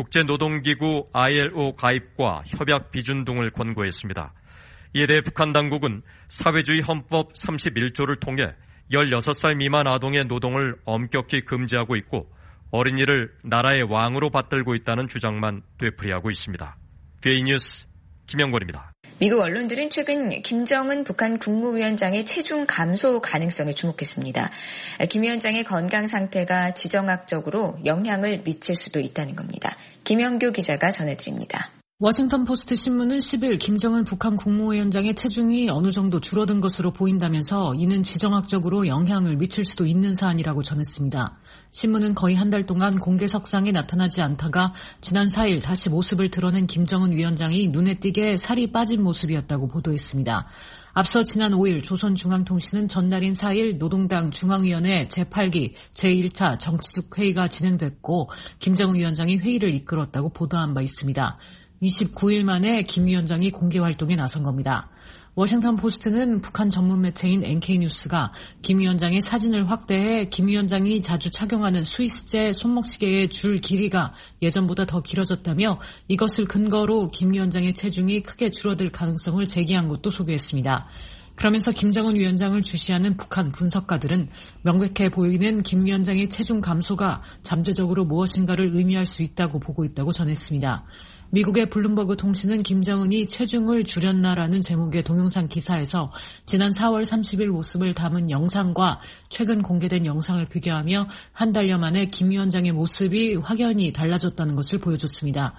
국제노동기구 아이엘오 가입과 협약 비준 등을 권고했습니다. 이에 대해 북한 당국은 사회주의 헌법 삼십일 조를 통해 열여섯 살 미만 아동의 노동을 엄격히 금지하고 있고 어린이를 나라의 왕으로 받들고 있다는 주장만 되풀이하고 있습니다. 브이오에이 뉴스 김영권입니다. 미국 언론들은 최근 김정은 북한 국무위원장의 체중 감소 가능성에 주목했습니다. 김 위원장의 건강 상태가 지정학적으로 영향을 미칠 수도 있다는 겁니다. 김영규 기자가 전해드립니다. 워싱턴 포스트 신문은 십일 김정은 북한 국무위원장의 체중이 어느 정도 줄어든 것으로 보인다면서 이는 지정학적으로 영향을 미칠 수도 있는 사안이라고 전했습니다. 신문은 거의 한 달 동안 공개석상에 나타나지 않다가 지난 사 일 다시 모습을 드러낸 김정은 위원장이 눈에 띄게 살이 빠진 모습이었다고 보도했습니다. 앞서 지난 오 일 조선중앙통신은 전날인 사 일 노동당 중앙위원회 제팔 기 제일 차 정치국 회의가 진행됐고 김정은 위원장이 회의를 이끌었다고 보도한 바 있습니다. 이십구 일 만에 김 위원장이 공개 활동에 나선 겁니다. 워싱턴 포스트는 북한 전문 매체인 엔케이뉴스가 김 위원장의 사진을 확대해 김 위원장이 자주 착용하는 스위스제 손목시계의 줄 길이가 예전보다 더 길어졌다며 이것을 근거로 김 위원장의 체중이 크게 줄어들 가능성을 제기한 것도 소개했습니다. 그러면서 김정은 위원장을 주시하는 북한 분석가들은 명백해 보이는 김 위원장의 체중 감소가 잠재적으로 무엇인가를 의미할 수 있다고 보고 있다고 전했습니다. 미국의 블룸버그 통신은 김정은이 체중을 줄였나라는 제목의 동영상 기사에서 지난 사월 삼십일 모습을 담은 영상과 최근 공개된 영상을 비교하며 한 달여 만에 김 위원장의 모습이 확연히 달라졌다는 것을 보여줬습니다.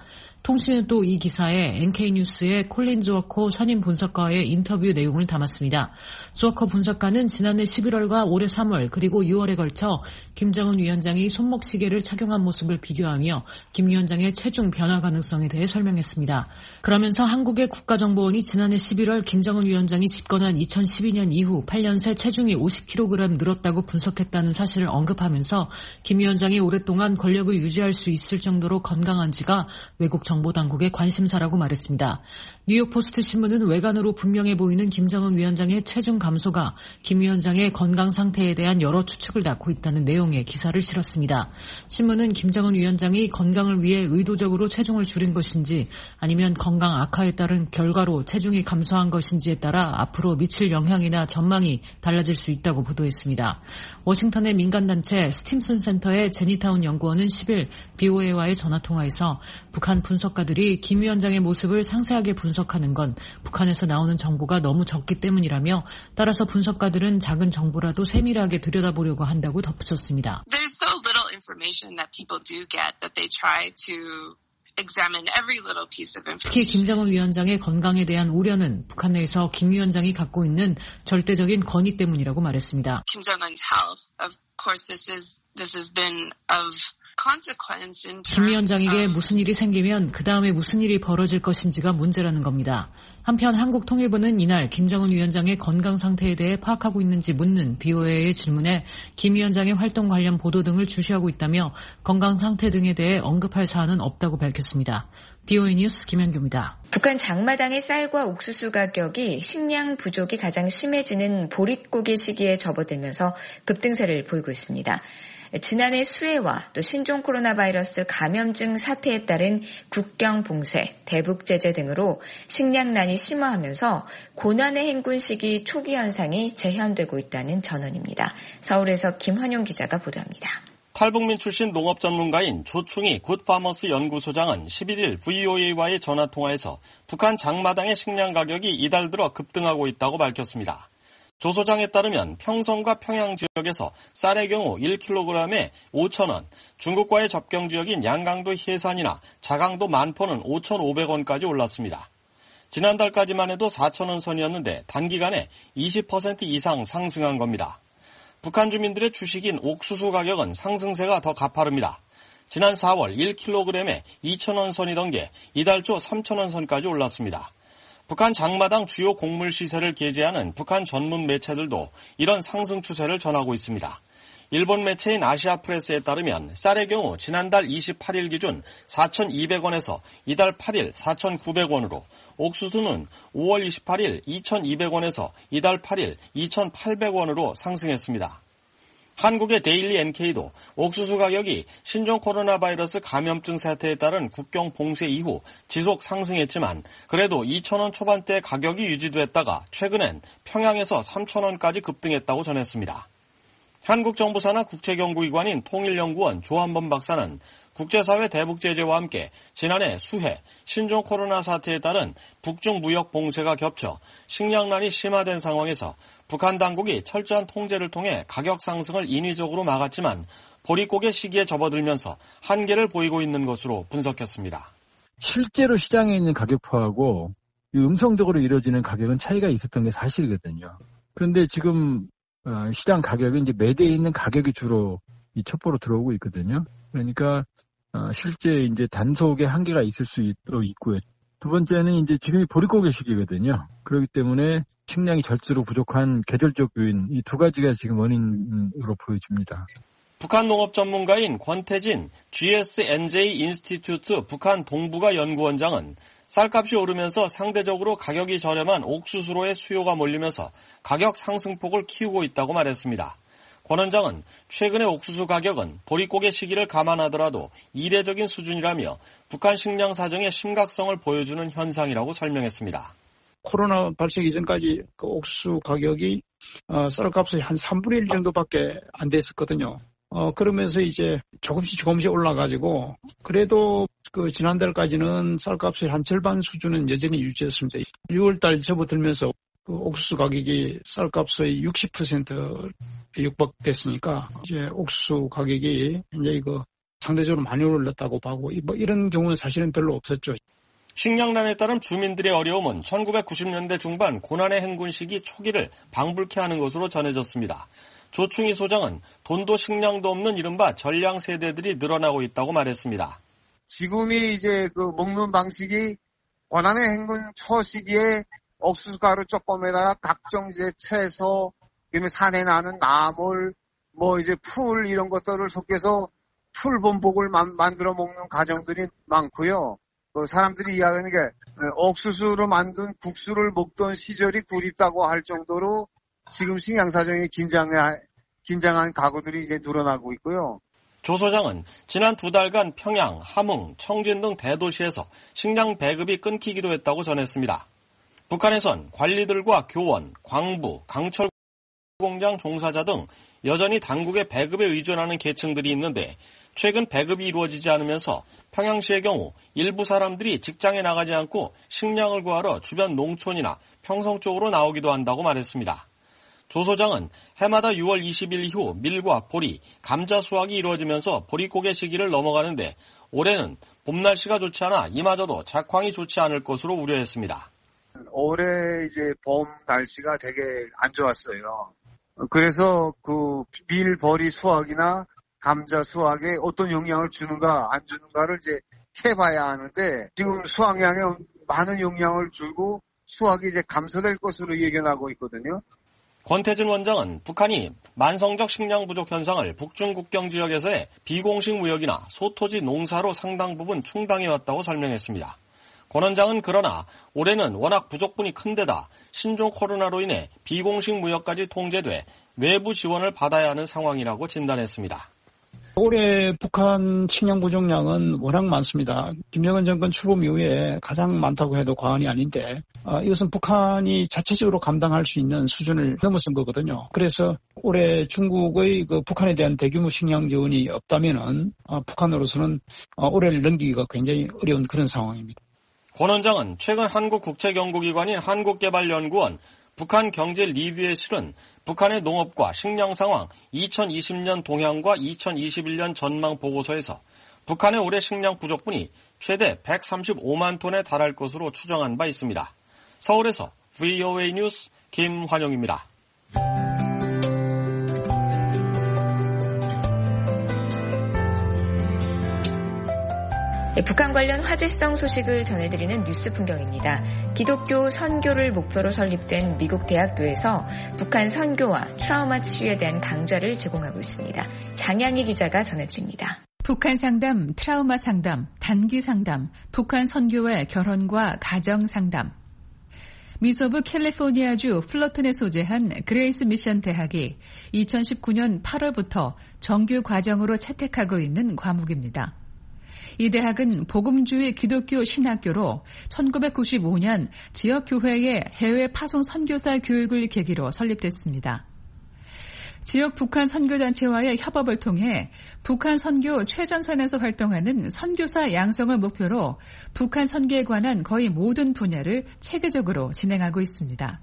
통신은 또 이 기사에 엔케이뉴스의 콜린 주어커 선임 분석가의 인터뷰 내용을 담았습니다. 주어커 분석가는 지난해 십일월과 올해 삼월 그리고 유월에 걸쳐 김정은 위원장이 손목시계를 착용한 모습을 비교하며 김 위원장의 체중 변화 가능성에 대해 설명했습니다. 그러면서 한국의 국가정보원이 지난해 십일월 김정은 위원장이 집권한 이천십이 년 이후 팔 년 새 체중이 오십 킬로그램 늘었다고 분석했다는 사실을 언급하면서 김 위원장이 오랫동안 권력을 유지할 수 있을 정도로 건강한지가 외국 정보당국의 관심사라고 말했습니다. 뉴욕포스트 신문은 외관으로 분명해 보이는 김정은 위원장의 체중 감소가 김 위원장의 건강 상태에 대한 여러 추측을 낳고 있다는 내용의 기사를 실었습니다. 신문은 김정은 위원장이 건강을 위해 의도적으로 체중을 줄인 것인지 아니면 건강 악화에 따른 결과로 체중이 감소한 것인지에 따라 앞으로 미칠 영향이나 전망이 달라질 수 있다고 보도했습니다. 워싱턴의 민간단체 스팀슨 센터의 제니타운 연구원은 십일 비오에이와의 전화통화에서 북한 분석가들이 김 위원장의 모습을 상세하게 분석하는 건 북한에서 나오는 정보가 너무 적기 때문이라며 따라서 분석가들은 작은 정보라도 세밀하게 들여다보려고 한다고 덧붙였습니다. There's so little information that people do get that they try to examine every little piece of information. 특히 김정은 위원장의 건강에 대한 우려는 북한 내에서 김 위원장이 갖고 있는 절대적인 권위 때문이라고 말했습니다. Kim Jong-un's health, of course, this is this has been of consequence in terms 김 위원장에게 무슨 일이 생기면 그 다음에 무슨 일이 벌어질 것인지가 문제라는 겁니다. 한편 한국통일부는 이날 김정은 위원장의 건강 상태에 대해 파악하고 있는지 묻는 비오에이의 질문에 김 위원장의 활동 관련 보도 등을 주시하고 있다며 건강 상태 등에 대해 언급할 사안은 없다고 밝혔습니다. 비오에이 뉴스 김현규입니다. 북한 장마당의 쌀과 옥수수 가격이 식량 부족이 가장 심해지는 보릿고개 시기에 접어들면서 급등세를 보이고 있습니다. 지난해 수해와 또 신종 코로나 바이러스 감염증 사태에 따른 국경 봉쇄, 대북 제재 등으로 식량난이 심화하면서 고난의 행군 시기 초기 현상이 재현되고 있다는 전언입니다. 서울에서 김환용 기자가 보도합니다. 탈북민 출신 농업 전문가인 조충희 굿파머스 연구소장은 십일일 브이오에이와의 전화통화에서 북한 장마당의 식량 가격이 이달 들어 급등하고 있다고 밝혔습니다. 조 소장에 따르면 평성과 평양 지역에서 쌀의 경우 일 킬로그램에 오천 원, 중국과의 접경 지역인 양강도 해산이나 자강도 만포는 오천오백 원까지 올랐습니다. 지난달까지만 해도 사천 원 선이었는데 단기간에 이십 퍼센트 이상 상승한 겁니다. 북한 주민들의 주식인 옥수수 가격은 상승세가 더 가파릅니다. 지난 사월 일 킬로그램에 이천 원 선이던 게 이달 초 삼천 원 선까지 올랐습니다. 북한 장마당 주요 곡물 시세를 게재하는 북한 전문 매체들도 이런 상승 추세를 전하고 있습니다. 일본 매체인 아시아프레스에 따르면 쌀의 경우 지난달 이십팔일 기준 사천이백 원에서 이달 팔일 사천구백 원으로, 옥수수는 오월 이십팔일 이천이백 원에서 이달 팔일 이천팔백 원으로 상승했습니다. 한국의 데일리 엔케이도 옥수수 가격이 신종 코로나 바이러스 감염증 사태에 따른 국경 봉쇄 이후 지속 상승했지만 그래도 이천 원 초반대 가격이 유지됐다가 최근엔 평양에서 삼천 원까지 급등했다고 전했습니다. 한국정부사나 국제연구기관인 통일연구원 조한범 박사는 국제사회 대북 제재와 함께 지난해 수해, 신종 코로나 사태에 따른 북중 무역 봉쇄가 겹쳐 식량난이 심화된 상황에서 북한 당국이 철저한 통제를 통해 가격 상승을 인위적으로 막았지만 보릿고개 시기에 접어들면서 한계를 보이고 있는 것으로 분석했습니다. 실제로 시장에 있는 가격표하고 음성적으로 이루어지는 가격은 차이가 있었던 게 사실이거든요. 그런데 지금 시장 가격은 이제 매대에 있는 가격이 주로 이 첩보로 들어오고 있거든요. 그러니까 실제 이제 단속의 한계가 있을 수도 있고요. 두 번째는 이제 지금이 보릿고개 시기거든요. 그렇기 때문에 식량이 절수로 부족한 계절적 요인, 이 두 가지가 지금 원인으로 보여집니다. 북한 농업 전문가인 권태진 지에스엔제이 인스티튜트 북한 동북아 연구원장은 쌀값이 오르면서 상대적으로 가격이 저렴한 옥수수로의 수요가 몰리면서 가격 상승폭을 키우고 있다고 말했습니다. 권 원장은 최근의 옥수수 가격은 보릿고개 시기를 감안하더라도 이례적인 수준이라며 북한 식량 사정의 심각성을 보여주는 현상이라고 설명했습니다. 코로나 발생 이전까지 그 옥수수 가격이 어, 쌀값이 한 삼분의 일 정도밖에 안 됐었거든요. 어, 그러면서 이제 조금씩 조금씩 올라가지고 그래도 그 지난달까지는 쌀값의 한 절반 수준은 여전히 유지했습니다. 유월달 접어들면서 그 옥수수 가격이 쌀값의 육십 퍼센트 육박됐으니까 이제 옥수수 가격이 이제 이거 상대적으로 많이 올랐다고 보고 뭐 이런 경우는 사실은 별로 없었죠. 식량난에 따른 주민들의 어려움은 천구백구십 년대 중반 고난의 행군 시기 초기를 방불케 하는 것으로 전해졌습니다. 조충희 소장은 돈도 식량도 없는 이른바 전량 세대들이 늘어나고 있다고 말했습니다. 지금이 이제 그 먹는 방식이 고난의 행군 초 시기에 옥수수가루 조금에다가 각종 이제 채소, 그다음에 산에 나는 나물, 뭐 이제 풀 이런 것들을 섞여서 풀범벅을 만들어 먹는 가정들이 많고요. 그 사람들이 이야기하는 게 옥수수로 만든 국수를 먹던 시절이 그립다고 할 정도로 지금 식량 사정이 긴장해, 긴장한 가구들이 이제 늘어나고 있고요. 조 소장은 지난 두 달간 평양, 함흥, 청진 등 대도시에서 식량 배급이 끊기기도 했다고 전했습니다. 북한에선 관리들과 교원, 광부, 강철 공장 종사자 등 여전히 당국의 배급에 의존하는 계층들이 있는데 최근 배급이 이루어지지 않으면서 평양시의 경우 일부 사람들이 직장에 나가지 않고 식량을 구하러 주변 농촌이나 평성 쪽으로 나오기도 한다고 말했습니다. 조 소장은 해마다 유월 이십일 이후 밀과 보리, 감자 수확이 이루어지면서 보릿고개 시기를 넘어가는데 올해는 봄 날씨가 좋지 않아 이마저도 작황이 좋지 않을 것으로 우려했습니다. 올해 이제 봄 날씨가 되게 안 좋았어요. 그래서 그 밀, 보리 수확이나 감자 수확에 어떤 영향을 주는가 안 주는가를 이제 해봐야 하는데 지금 수확량에 많은 영향을 주고 수확이 이제 감소될 것으로 예견하고 있거든요. 권태진 원장은 북한이 만성적 식량 부족 현상을 북중 국경 지역에서의 비공식 무역이나 소토지 농사로 상당 부분 충당해왔다고 설명했습니다. 권 원장은 그러나 올해는 워낙 부족분이 큰 데다 신종 코로나로 인해 비공식 무역까지 통제돼 외부 지원을 받아야 하는 상황이라고 진단했습니다. 올해 북한 식량 부족량은 워낙 많습니다. 김정은 정권 출범 이후에 가장 많다고 해도 과언이 아닌데 어, 이것은 북한이 자체적으로 감당할 수 있는 수준을 넘어선 거거든요. 그래서 올해 중국의 그 북한에 대한 대규모 식량 지원이 없다면은 어, 북한으로서는 어, 올해를 넘기기가 굉장히 어려운 그런 상황입니다. 권 원장은 최근 한국국제연구기관인 한국개발연구원 북한 경제 리뷰에 실은 북한의 농업과 식량 상황 이천이십 년 동향과 이천이십일 년 전망 보고서에서 북한의 올해 식량 부족분이 최대 백삼십오만 톤에 달할 것으로 추정한 바 있습니다. 서울에서 브이오에이 뉴스 김환영입니다. 네, 북한 관련 화제성 소식을 전해드리는 뉴스 풍경입니다. 기독교 선교를 목표로 설립된 미국 대학교에서 북한 선교와 트라우마 치유에 대한 강좌를 제공하고 있습니다. 장양희 기자가 전해드립니다. 북한 상담, 트라우마 상담, 단기 상담, 북한 선교의 결혼과 가정 상담. 미서부 캘리포니아주 플러튼에 소재한 그레이스 미션 대학이 이천십구 년 팔월부터 정규 과정으로 채택하고 있는 과목입니다. 이 대학은 복음주의 기독교 신학교로 천구백구십오 년 지역교회의 해외 파송 선교사 교육을 계기로 설립됐습니다. 지역 북한 선교단체와의 협업을 통해 북한 선교 최전선에서 활동하는 선교사 양성을 목표로 북한 선교에 관한 거의 모든 분야를 체계적으로 진행하고 있습니다.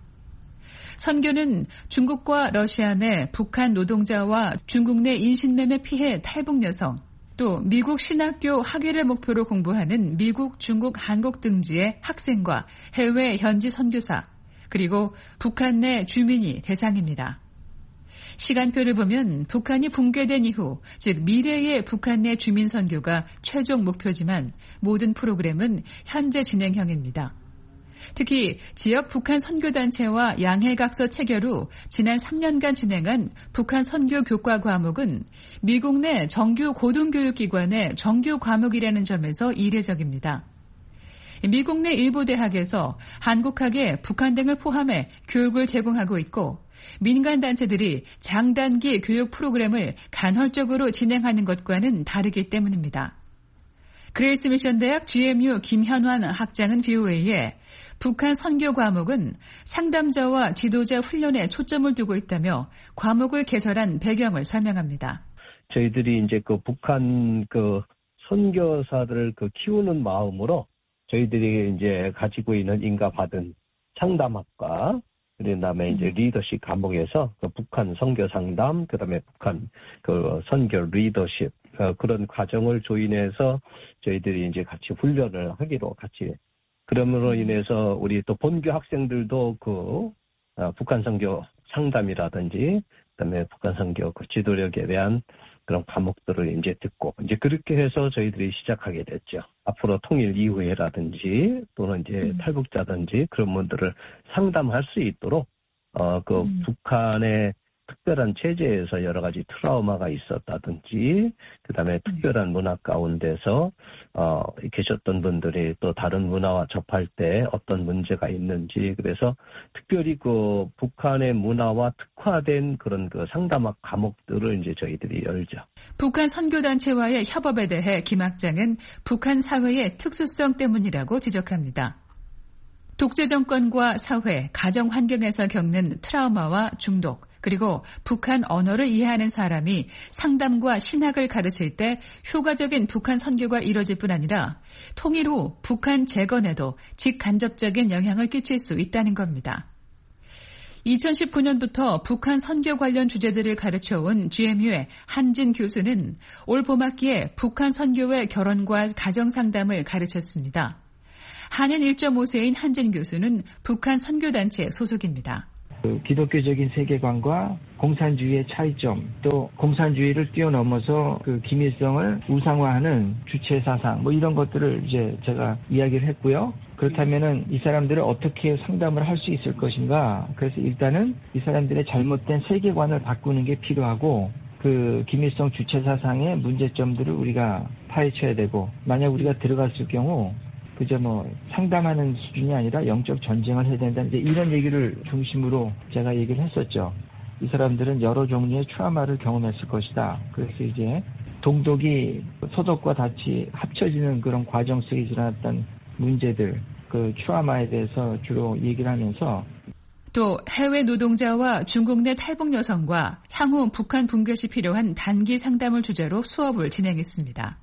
선교는 중국과 러시아 내 북한 노동자와 중국 내 인신매매 피해 탈북 여성, 또 미국 신학교 학위를 목표로 공부하는 미국, 중국, 한국 등지의 학생과 해외 현지 선교사, 그리고 북한 내 주민이 대상입니다. 시간표를 보면 북한이 붕괴된 이후, 즉 미래의 북한 내 주민 선교가 최종 목표지만 모든 프로그램은 현재 진행형입니다. 특히 지역 북한 선교단체와 양해각서 체결 후 지난 삼 년간 진행한 북한 선교 교과 과목은 미국 내 정규 고등교육기관의 정규 과목이라는 점에서 이례적입니다. 미국 내 일부 대학에서 한국학에 북한 등을 포함해 교육을 제공하고 있고 민간단체들이 장단기 교육 프로그램을 간헐적으로 진행하는 것과는 다르기 때문입니다. 그레이스 미션 대학 지엠유 김현환 학장은 비오에이에 북한 선교 과목은 상담자와 지도자 훈련에 초점을 두고 있다며 과목을 개설한 배경을 설명합니다. 저희들이 이제 그 북한 그 선교사들을 그 키우는 마음으로 저희들이 이제 가지고 있는 인가받은 상담학과 그다음에 이제 리더십 과목에서 그 북한 선교 상담, 그다음에 북한 그 선교 리더십 어, 그런 과정을 조인해서 저희들이 이제 같이 훈련을 하기로 같이. 그러므로 인해서 우리 또 본교 학생들도 그 어, 북한 선교 상담이라든지 그다음에 북한 선교 그 지도력에 대한 그런 과목들을 이제 듣고 이제 그렇게 해서 저희들이 시작하게 됐죠. 앞으로 통일 이후에라든지 또는 이제 음. 탈북자든지 그런 분들을 상담할 수 있도록 어 그 음. 북한의 특별한 체제에서 여러 가지 트라우마가 있었다든지 그다음에 특별한 문화 가운데서 어 계셨던 분들이 또 다른 문화와 접할 때 어떤 문제가 있는지 그래서 특별히 그 북한의 문화와 특화된 그런 그 상담학 과목들을 이제 저희들이 열죠. 북한 선교단체와의 협업에 대해 김 학장은 북한 사회의 특수성 때문이라고 지적합니다. 독재 정권과 사회, 가정 환경에서 겪는 트라우마와 중독, 그리고 북한 언어를 이해하는 사람이 상담과 신학을 가르칠 때 효과적인 북한 선교가 이뤄질 뿐 아니라 통일 후 북한 재건에도 직간접적인 영향을 끼칠 수 있다는 겁니다. 이천십구 년부터 북한 선교 관련 주제들을 가르쳐온 지엠유의 한진 교수는 올 봄학기에 북한 선교의 결혼과 가정 상담을 가르쳤습니다. 한인 일 점 오 세인 한진 교수는 북한 선교단체 소속입니다. 그 기독교적인 세계관과 공산주의의 차이점, 또 공산주의를 뛰어넘어서 그 김일성을 우상화하는 주체 사상, 뭐 이런 것들을 이제 제가 이야기를 했고요. 그렇다면은 이 사람들을 어떻게 상담을 할 수 있을 것인가? 그래서 일단은 이 사람들의 잘못된 세계관을 바꾸는 게 필요하고, 그 김일성 주체 사상의 문제점들을 우리가 파헤쳐야 되고, 만약 우리가 들어갔을 경우 그저 뭐 상담하는 수준이 아니라 영적 전쟁을 해야 된다. 이제 이런 얘기를 중심으로 제가 얘기를 했었죠. 이 사람들은 여러 종류의 트라우마를 경험했을 것이다. 그래서 이제 동독이 서독과 같이 합쳐지는 그런 과정 속에 지나왔던 문제들, 그 트라우마에 대해서 주로 얘기를 하면서 또 해외 노동자와 중국 내 탈북 여성과 향후 북한 붕괴 시 필요한 단기 상담을 주제로 수업을 진행했습니다.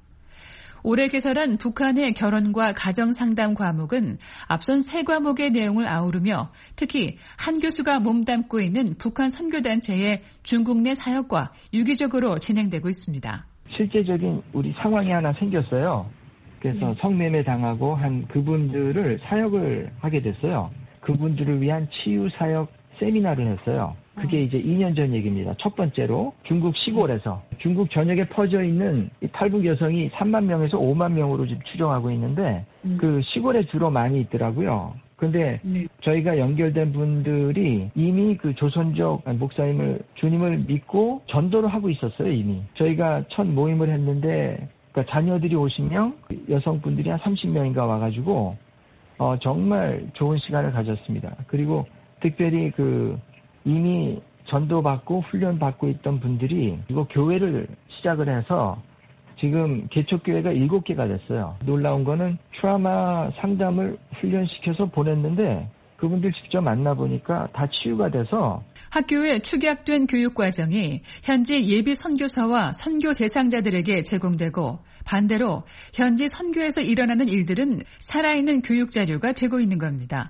올해 개설한 북한의 결혼과 가정 상담 과목은 앞선 세 과목의 내용을 아우르며 특히 한 교수가 몸담고 있는 북한 선교단체의 중국 내 사역과 유기적으로 진행되고 있습니다. 실제적인 우리 상황이 하나 생겼어요. 그래서 네. 성매매 당하고 한 그분들을 사역을 하게 됐어요. 그분들을 위한 치유 사역 세미나를 했어요. 그게 이제 이 년 전 얘기입니다. 첫 번째로 중국 시골에서 중국 전역에 퍼져 있는 이 탈북 여성이 삼만 명에서 오만 명으로 지금 추정하고 있는데 음. 그 시골에 주로 많이 있더라고요. 근데 네. 저희가 연결된 분들이 이미 그 조선족 목사님을 주님을 믿고 전도를 하고 있었어요. 이미 저희가 첫 모임을 했는데 그러니까 자녀들이 오십 명, 여성분들이 한 삼십 명인가 와가지고 어, 정말 좋은 시간을 가졌습니다. 그리고 특별히 그 이미 전도받고 훈련받고 있던 분들이 이거 교회를 시작을 해서 지금 개척교회가 일곱 개가 됐어요. 놀라운 거는 트라우마 상담을 훈련시켜서 보냈는데 그분들 직접 만나보니까 다 치유가 돼서 학교에 축약된 교육과정이 현지 예비 선교사와 선교 대상자들에게 제공되고 반대로 현지 선교에서 일어나는 일들은 살아있는 교육 자료가 되고 있는 겁니다.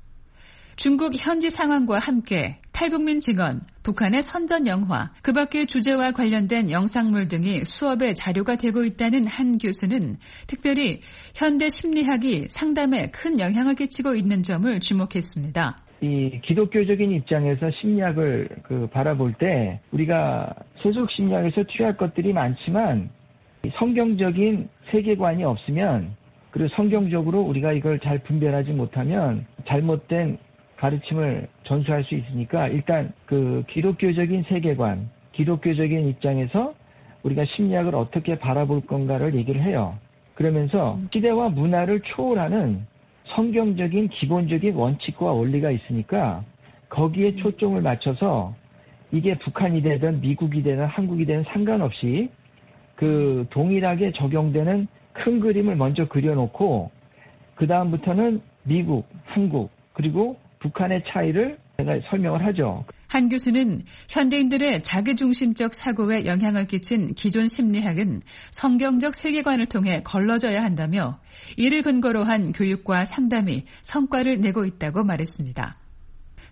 중국 현지 상황과 함께 탈북민 증언, 북한의 선전 영화, 그 밖의 주제와 관련된 영상물 등이 수업의 자료가 되고 있다는 한 교수는 특별히 현대 심리학이 상담에 큰 영향을 끼치고 있는 점을 주목했습니다. 이 기독교적인 입장에서 심리학을 그 바라볼 때 우리가 세속 심리학에서 취할 것들이 많지만 성경적인 세계관이 없으면 그리고 성경적으로 우리가 이걸 잘 분별하지 못하면 잘못된 가르침을 전수할 수 있으니까 일단 그 기독교적인 세계관, 기독교적인 입장에서 우리가 심리학을 어떻게 바라볼 건가를 얘기를 해요. 그러면서 시대와 문화를 초월하는 성경적인 기본적인 원칙과 원리가 있으니까 거기에 초점을 맞춰서 이게 북한이 되든 미국이 되든 한국이 되든 상관없이 그 동일하게 적용되는 큰 그림을 먼저 그려놓고 그 다음부터는 미국, 한국 그리고 북한의 차이를 제가 설명을 하죠. 한 교수는 현대인들의 자기중심적 사고에 영향을 끼친 기존 심리학은 성경적 세계관을 통해 걸러져야 한다며 이를 근거로 한 교육과 상담이 성과를 내고 있다고 말했습니다.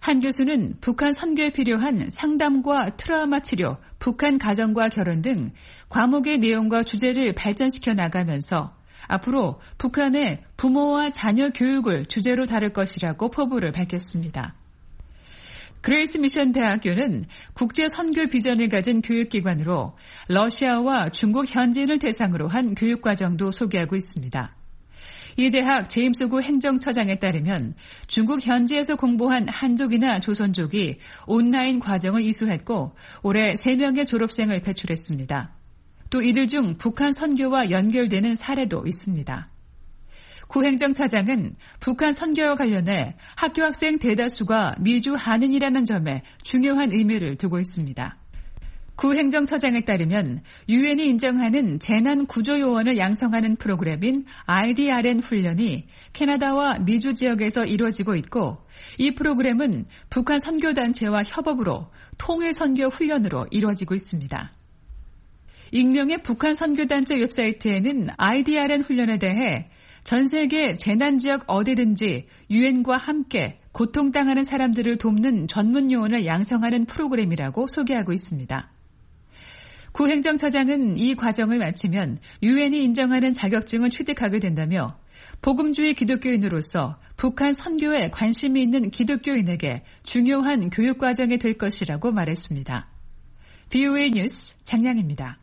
한 교수는 북한 선교에 필요한 상담과 트라우마 치료, 북한 가정과 결혼 등 과목의 내용과 주제를 발전시켜 나가면서 앞으로 북한의 부모와 자녀 교육을 주제로 다룰 것이라고 포부를 밝혔습니다. 그레이스 미션 대학교는 국제 선교 비전을 가진 교육기관으로 러시아와 중국 현지인을 대상으로 한 교육과정도 소개하고 있습니다. 이 대학 제임스 구 행정처장에 따르면 중국 현지에서 공부한 한족이나 조선족이 온라인 과정을 이수했고 올해 세 명의 졸업생을 배출했습니다. 또 이들 중 북한 선교와 연결되는 사례도 있습니다. 구 행정차장은 북한 선교와 관련해 학교 학생 대다수가 미주 한인이라는 점에 중요한 의미를 두고 있습니다. 구 행정처장에 따르면 유엔이 인정하는 재난구조요원을 양성하는 프로그램인 알디알엔 훈련이 캐나다와 미주 지역에서 이루어지고 있고 이 프로그램은 북한 선교단체와 협업으로 통일선교 훈련으로 이루어지고 있습니다. 익명의 북한 선교단체 웹사이트에는 알디알엔 훈련에 대해 전 세계 재난지역 어디든지 유엔과 함께 고통당하는 사람들을 돕는 전문 요원을 양성하는 프로그램이라고 소개하고 있습니다. 구 행정처장은 이 과정을 마치면 유엔이 인정하는 자격증을 취득하게 된다며 복음주의 기독교인으로서 북한 선교에 관심이 있는 기독교인에게 중요한 교육과정이 될 것이라고 말했습니다. 비오에이 뉴스 장량입니다.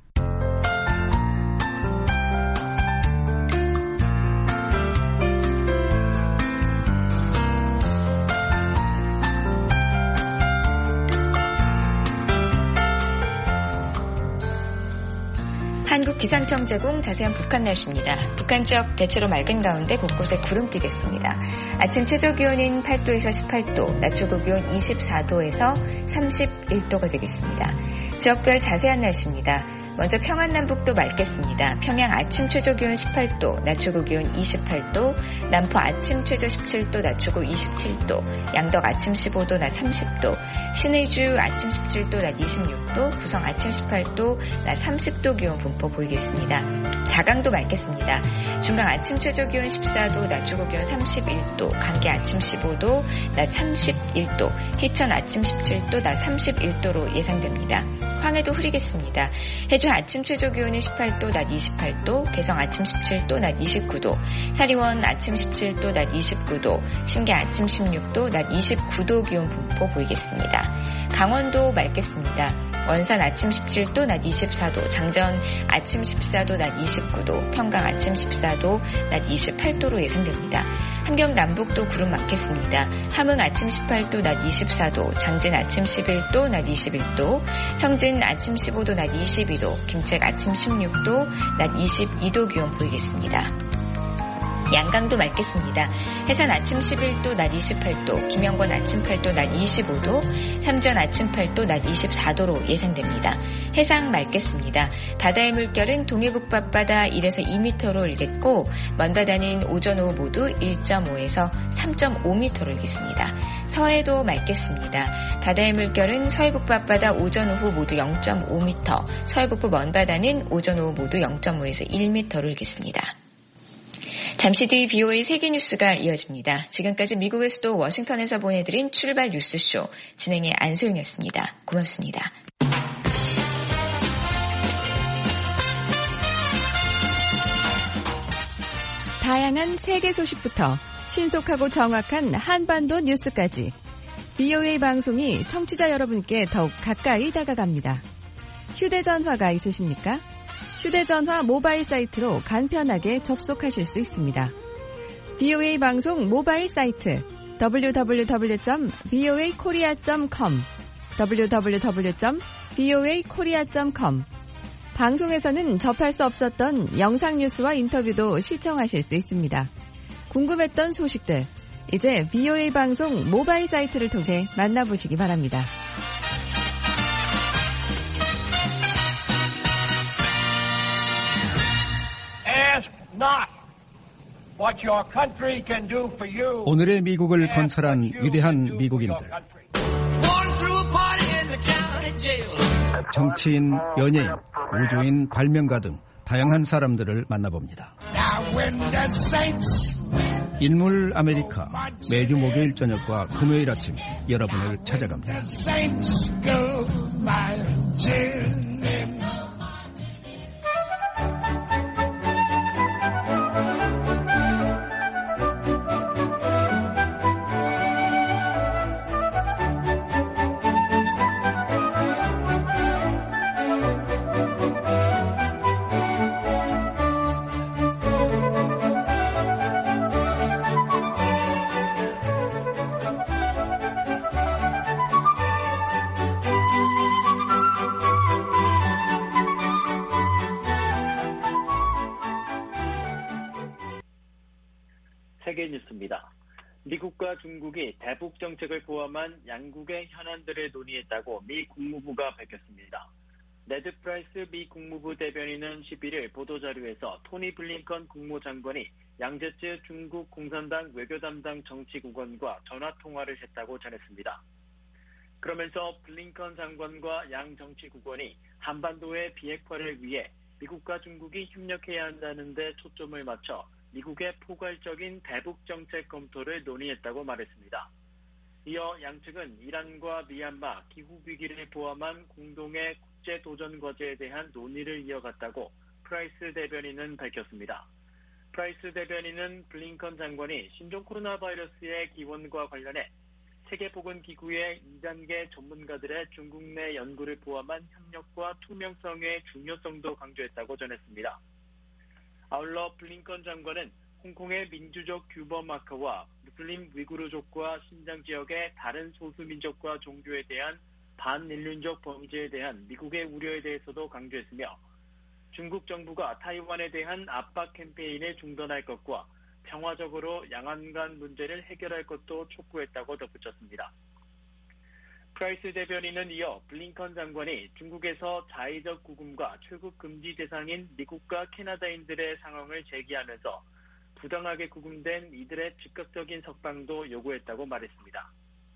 한국기상청 제공 자세한 북한 날씨입니다. 북한 지역 대체로 맑은 가운데 곳곳에 구름 끼겠습니다. 아침 최저기온인 팔 도에서 십팔 도, 낮 최고기온 이십사 도에서 삼십일 도가 되겠습니다. 지역별 자세한 날씨입니다. 먼저 평안남북도 맑겠습니다. 평양 아침 최저기온 십팔 도, 낮 최고기온 이십팔 도, 남포 아침 최저 십칠 도, 낮 최고 이십칠 도, 양덕 아침 십오 도, 낮 삼십 도, 신의주 아침 십칠 도, 낮 이십육 도, 구성 아침 십팔 도, 낮 삼십 도 기온 분포 보이겠습니다. 자강도 맑겠습니다. 중강 아침 최저기온 십사 도, 낮 최고기온 삼십일 도, 강계 아침 십오 도, 낮 삼십일 도, 희천 아침 십칠 도, 낮 삼십일 도로 예상됩니다. 황해도 흐리겠습니다. 해주 아침 최저기온은 십팔 도, 낮 이십팔 도, 개성 아침 십칠 도, 낮 이십구 도, 사리원 아침 십칠 도, 낮 이십구 도, 신계 아침 십육 도, 낮 이십구 도 기온 분포 보이겠습니다. 강원도 맑겠습니다. 원산 아침 십칠 도, 낮 이십사 도, 장전 아침 십사 도, 낮 이십구 도, 평강 아침 십사 도, 낮 이십팔 도로 예상됩니다. 함경 남북도 구름 많겠습니다. 함흥 아침 십팔 도, 낮 이십사 도, 장진 아침 십일 도, 낮 이십일 도, 청진 아침 십오 도, 낮 이십이 도, 김책 아침 십육 도, 낮 이십이 도 기온 보이겠습니다. 양강도 맑겠습니다. 해산 아침 십일 도, 낮 이십팔 도, 김영권 아침 팔 도, 낮 이십오 도, 삼전 아침 팔 도, 낮 이십사 도로 예상됩니다. 해상 맑겠습니다. 바다의 물결은 동해북바바다 일에서 이 미터로 일겠고 먼바다는 오전 오후 모두 일 점 오에서 삼 점 오 미터로 일겠습니다. 서해도 맑겠습니다. 바다의 물결은 서해북바바다 오전 오후 모두 영 점 오 미터, 서해북부 먼바다는 오전 오후 모두 영 점 오에서 일 미터로 일겠습니다. 잠시 뒤 비오에이 세계뉴스가 이어집니다. 지금까지 미국의 수도 워싱턴에서 보내드린 출발 뉴스쇼 진행의 안소영이었습니다. 고맙습니다. 다양한 세계 소식부터 신속하고 정확한 한반도 뉴스까지 비오에이 방송이 청취자 여러분께 더욱 가까이 다가갑니다. 휴대전화가 있으십니까? 휴대전화 모바일 사이트로 간편하게 접속하실 수 있습니다. 비오에이 방송 모바일 사이트 더블유 더블유 더블유 점 비오에이 코리아 점 컴 더블유 더블유 더블유 점 비오에이 코리아 점 컴 방송에서는 접할 수 없었던 영상 뉴스와 인터뷰도 시청하실 수 있습니다. 궁금했던 소식들, 이제 비오에이 방송 모바일 사이트를 통해 만나보시기 바랍니다. 오늘의 미국을 건설한 위대한 미국인들. 정치인, 연예인, 우주인, 발명가 등 다양한 사람들을 만나봅니다. 인물 아메리카 매주 목요일 저녁과 금요일 아침 여러분을 찾아갑니다. 세계 뉴스입니다. 미국과 중국이 대북 정책을 포함한 양국의 현안들을 논의했다고 미 국무부가 밝혔습니다. 네드 프라이스 미 국무부 대변인은 십일일 보도자료에서 토니 블링컨 국무장관이 양제츠 중국 공산당 외교 담당 정치국원과 전화통화를 했다고 전했습니다. 그러면서 블링컨 장관과 양 정치국원이 한반도의 비핵화를 위해 미국과 중국이 협력해야 한다는 데 초점을 맞춰 미국의 포괄적인 대북 정책 검토를 논의했다고 말했습니다. 이어 양측은 이란과 미얀마, 기후위기를 포함한 공동의 국제 도전 과제에 대한 논의를 이어갔다고 프라이스 대변인은 밝혔습니다. 프라이스 대변인은 블링컨 장관이 신종 코로나 바이러스의 기원과 관련해 세계보건기구의 이 단계 전문가들의 중국 내 연구를 포함한 협력과 투명성의 중요성도 강조했다고 전했습니다. 아울러 블링컨 장관은 홍콩의 민주적 규범악화와 무슬림 위구르족과 신장 지역의 다른 소수민족과 종교에 대한 반인륜적 범죄에 대한 미국의 우려에 대해서도 강조했으며 중국 정부가 타이완에 대한 압박 캠페인을 중단할 것과 평화적으로 양안 간 문제를 해결할 것도 촉구했다고 덧붙였습니다. 프라이스 대변인은 이어 블링컨 장관이 중국에서 자의적 구금과 출국 금지 대상인 미국과 캐나다인들의 상황을 제기하면서 부당하게 구금된 이들의 즉각적인 석방도 요구했다고 말했습니다.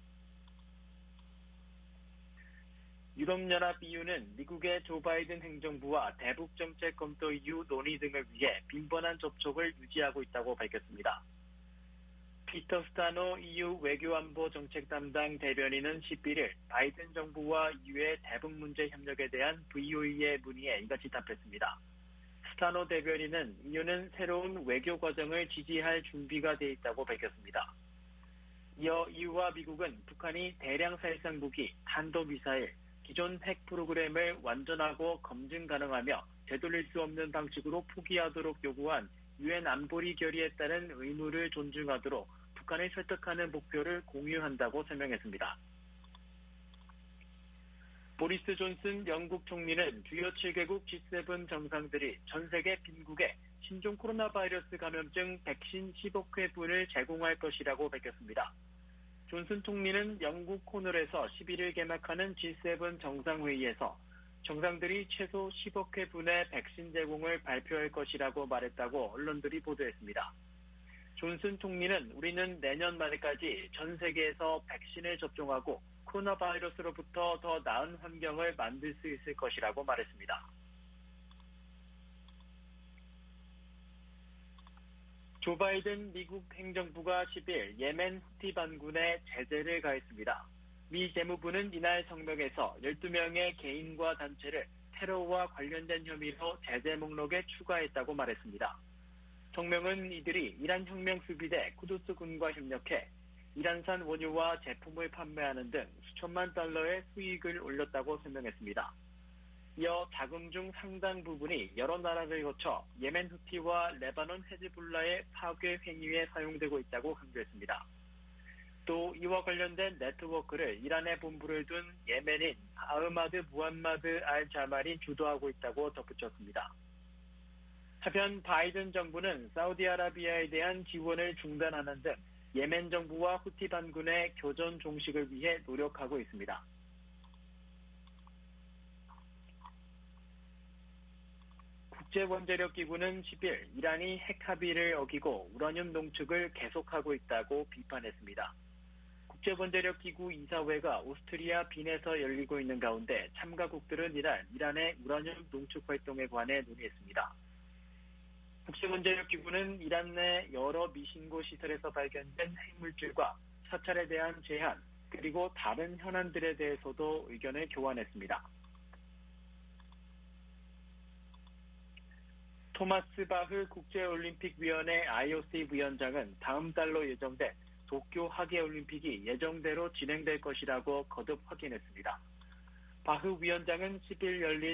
유럽연합 이유는 미국의 조 바이든 행정부와 대북 정책 검토 이후 논의 등을 위해 빈번한 접촉을 유지하고 있다고 밝혔습니다. 피터 스타노 이유 외교안보 정책 담당 대변인은 십일일 바이든 정부와 이유의 대북 문제 협력에 대한 브이오이의 문의에 이같이 답했습니다. 스타노 대변인은 이유는 새로운 외교 과정을 지지할 준비가 돼 있다고 밝혔습니다. 이어 이유와 미국은 북한이 대량 살상 무기, 탄도미사일, 기존 핵 프로그램을 완전하고 검증 가능하며 되돌릴 수 없는 방식으로 포기하도록 요구한 유엔 안보리 결의에 따른 의무를 존중하도록 북한을 설득하는 목표를 공유한다고 설명했습니다. 보리스 존슨 영국 총리는 주요 칠 개국 지 세븐 정상들이 전 세계 빈국에 신종 코로나 바이러스 감염증 백신 십억 회분을 제공할 것이라고 밝혔습니다. 존슨 총리는 영국 코널에서 십일일 개막하는 지 세븐 정상회의에서 정상들이 최소 십억 회분의 백신 제공을 발표할 것이라고 말했다고 언론들이 보도했습니다. 존슨 총리는 우리는 내년 말까지 전 세계에서 백신을 접종하고 코로나 바이러스로부터 더 나은 환경을 만들 수 있을 것이라고 말했습니다. 조 바이든 미국 행정부가 십일 예멘 후티 반군에 제재를 가했습니다. 미 재무부는 이날 성명에서 열두 명의 개인과 단체를 테러와 관련된 혐의로 제재 목록에 추가했다고 말했습니다. 성명은 이들이 이란 혁명 수비대 쿠두스 군과 협력해 이란산 원유와 제품을 판매하는 등 수천만 달러의 수익을 올렸다고 설명했습니다. 이어 자금 중 상당 부분이 여러 나라를 거쳐 예멘 후티와 레바논 헤즈볼라의 파괴 행위에 사용되고 있다고 강조했습니다. 또 이와 관련된 네트워크를 이란에 본부를 둔 예멘인 아흐마드 무함마드 알 자말이 주도하고 있다고 덧붙였습니다. 한편 바이든 정부는 사우디아라비아에 대한 지원을 중단하는 등 예멘 정부와 후티 반군의 교전 종식을 위해 노력하고 있습니다. 국제원자력기구는 십일 이란이 핵 합의를 어기고 우라늄 농축을 계속하고 있다고 비판했습니다. 국제원자력기구 이사회가 오스트리아 빈에서 열리고 있는 가운데 참가국들은 이날 이란의 우라늄 농축 활동에 관해 논의했습니다. 국제원자력기구는 이란 내 여러 미신고 시설에서 발견된 핵물질과 사찰에 대한 제한, 그리고 다른 현안들에 대해서도 의견을 교환했습니다. 토마스 바흐 국제올림픽위원회 아이오씨 부위원장은 다음 달로 예정된 도쿄 하계올림픽이 예정대로 진행될 것이라고 거듭 확인했습니다. 바흐 위원장은 십 일 열릴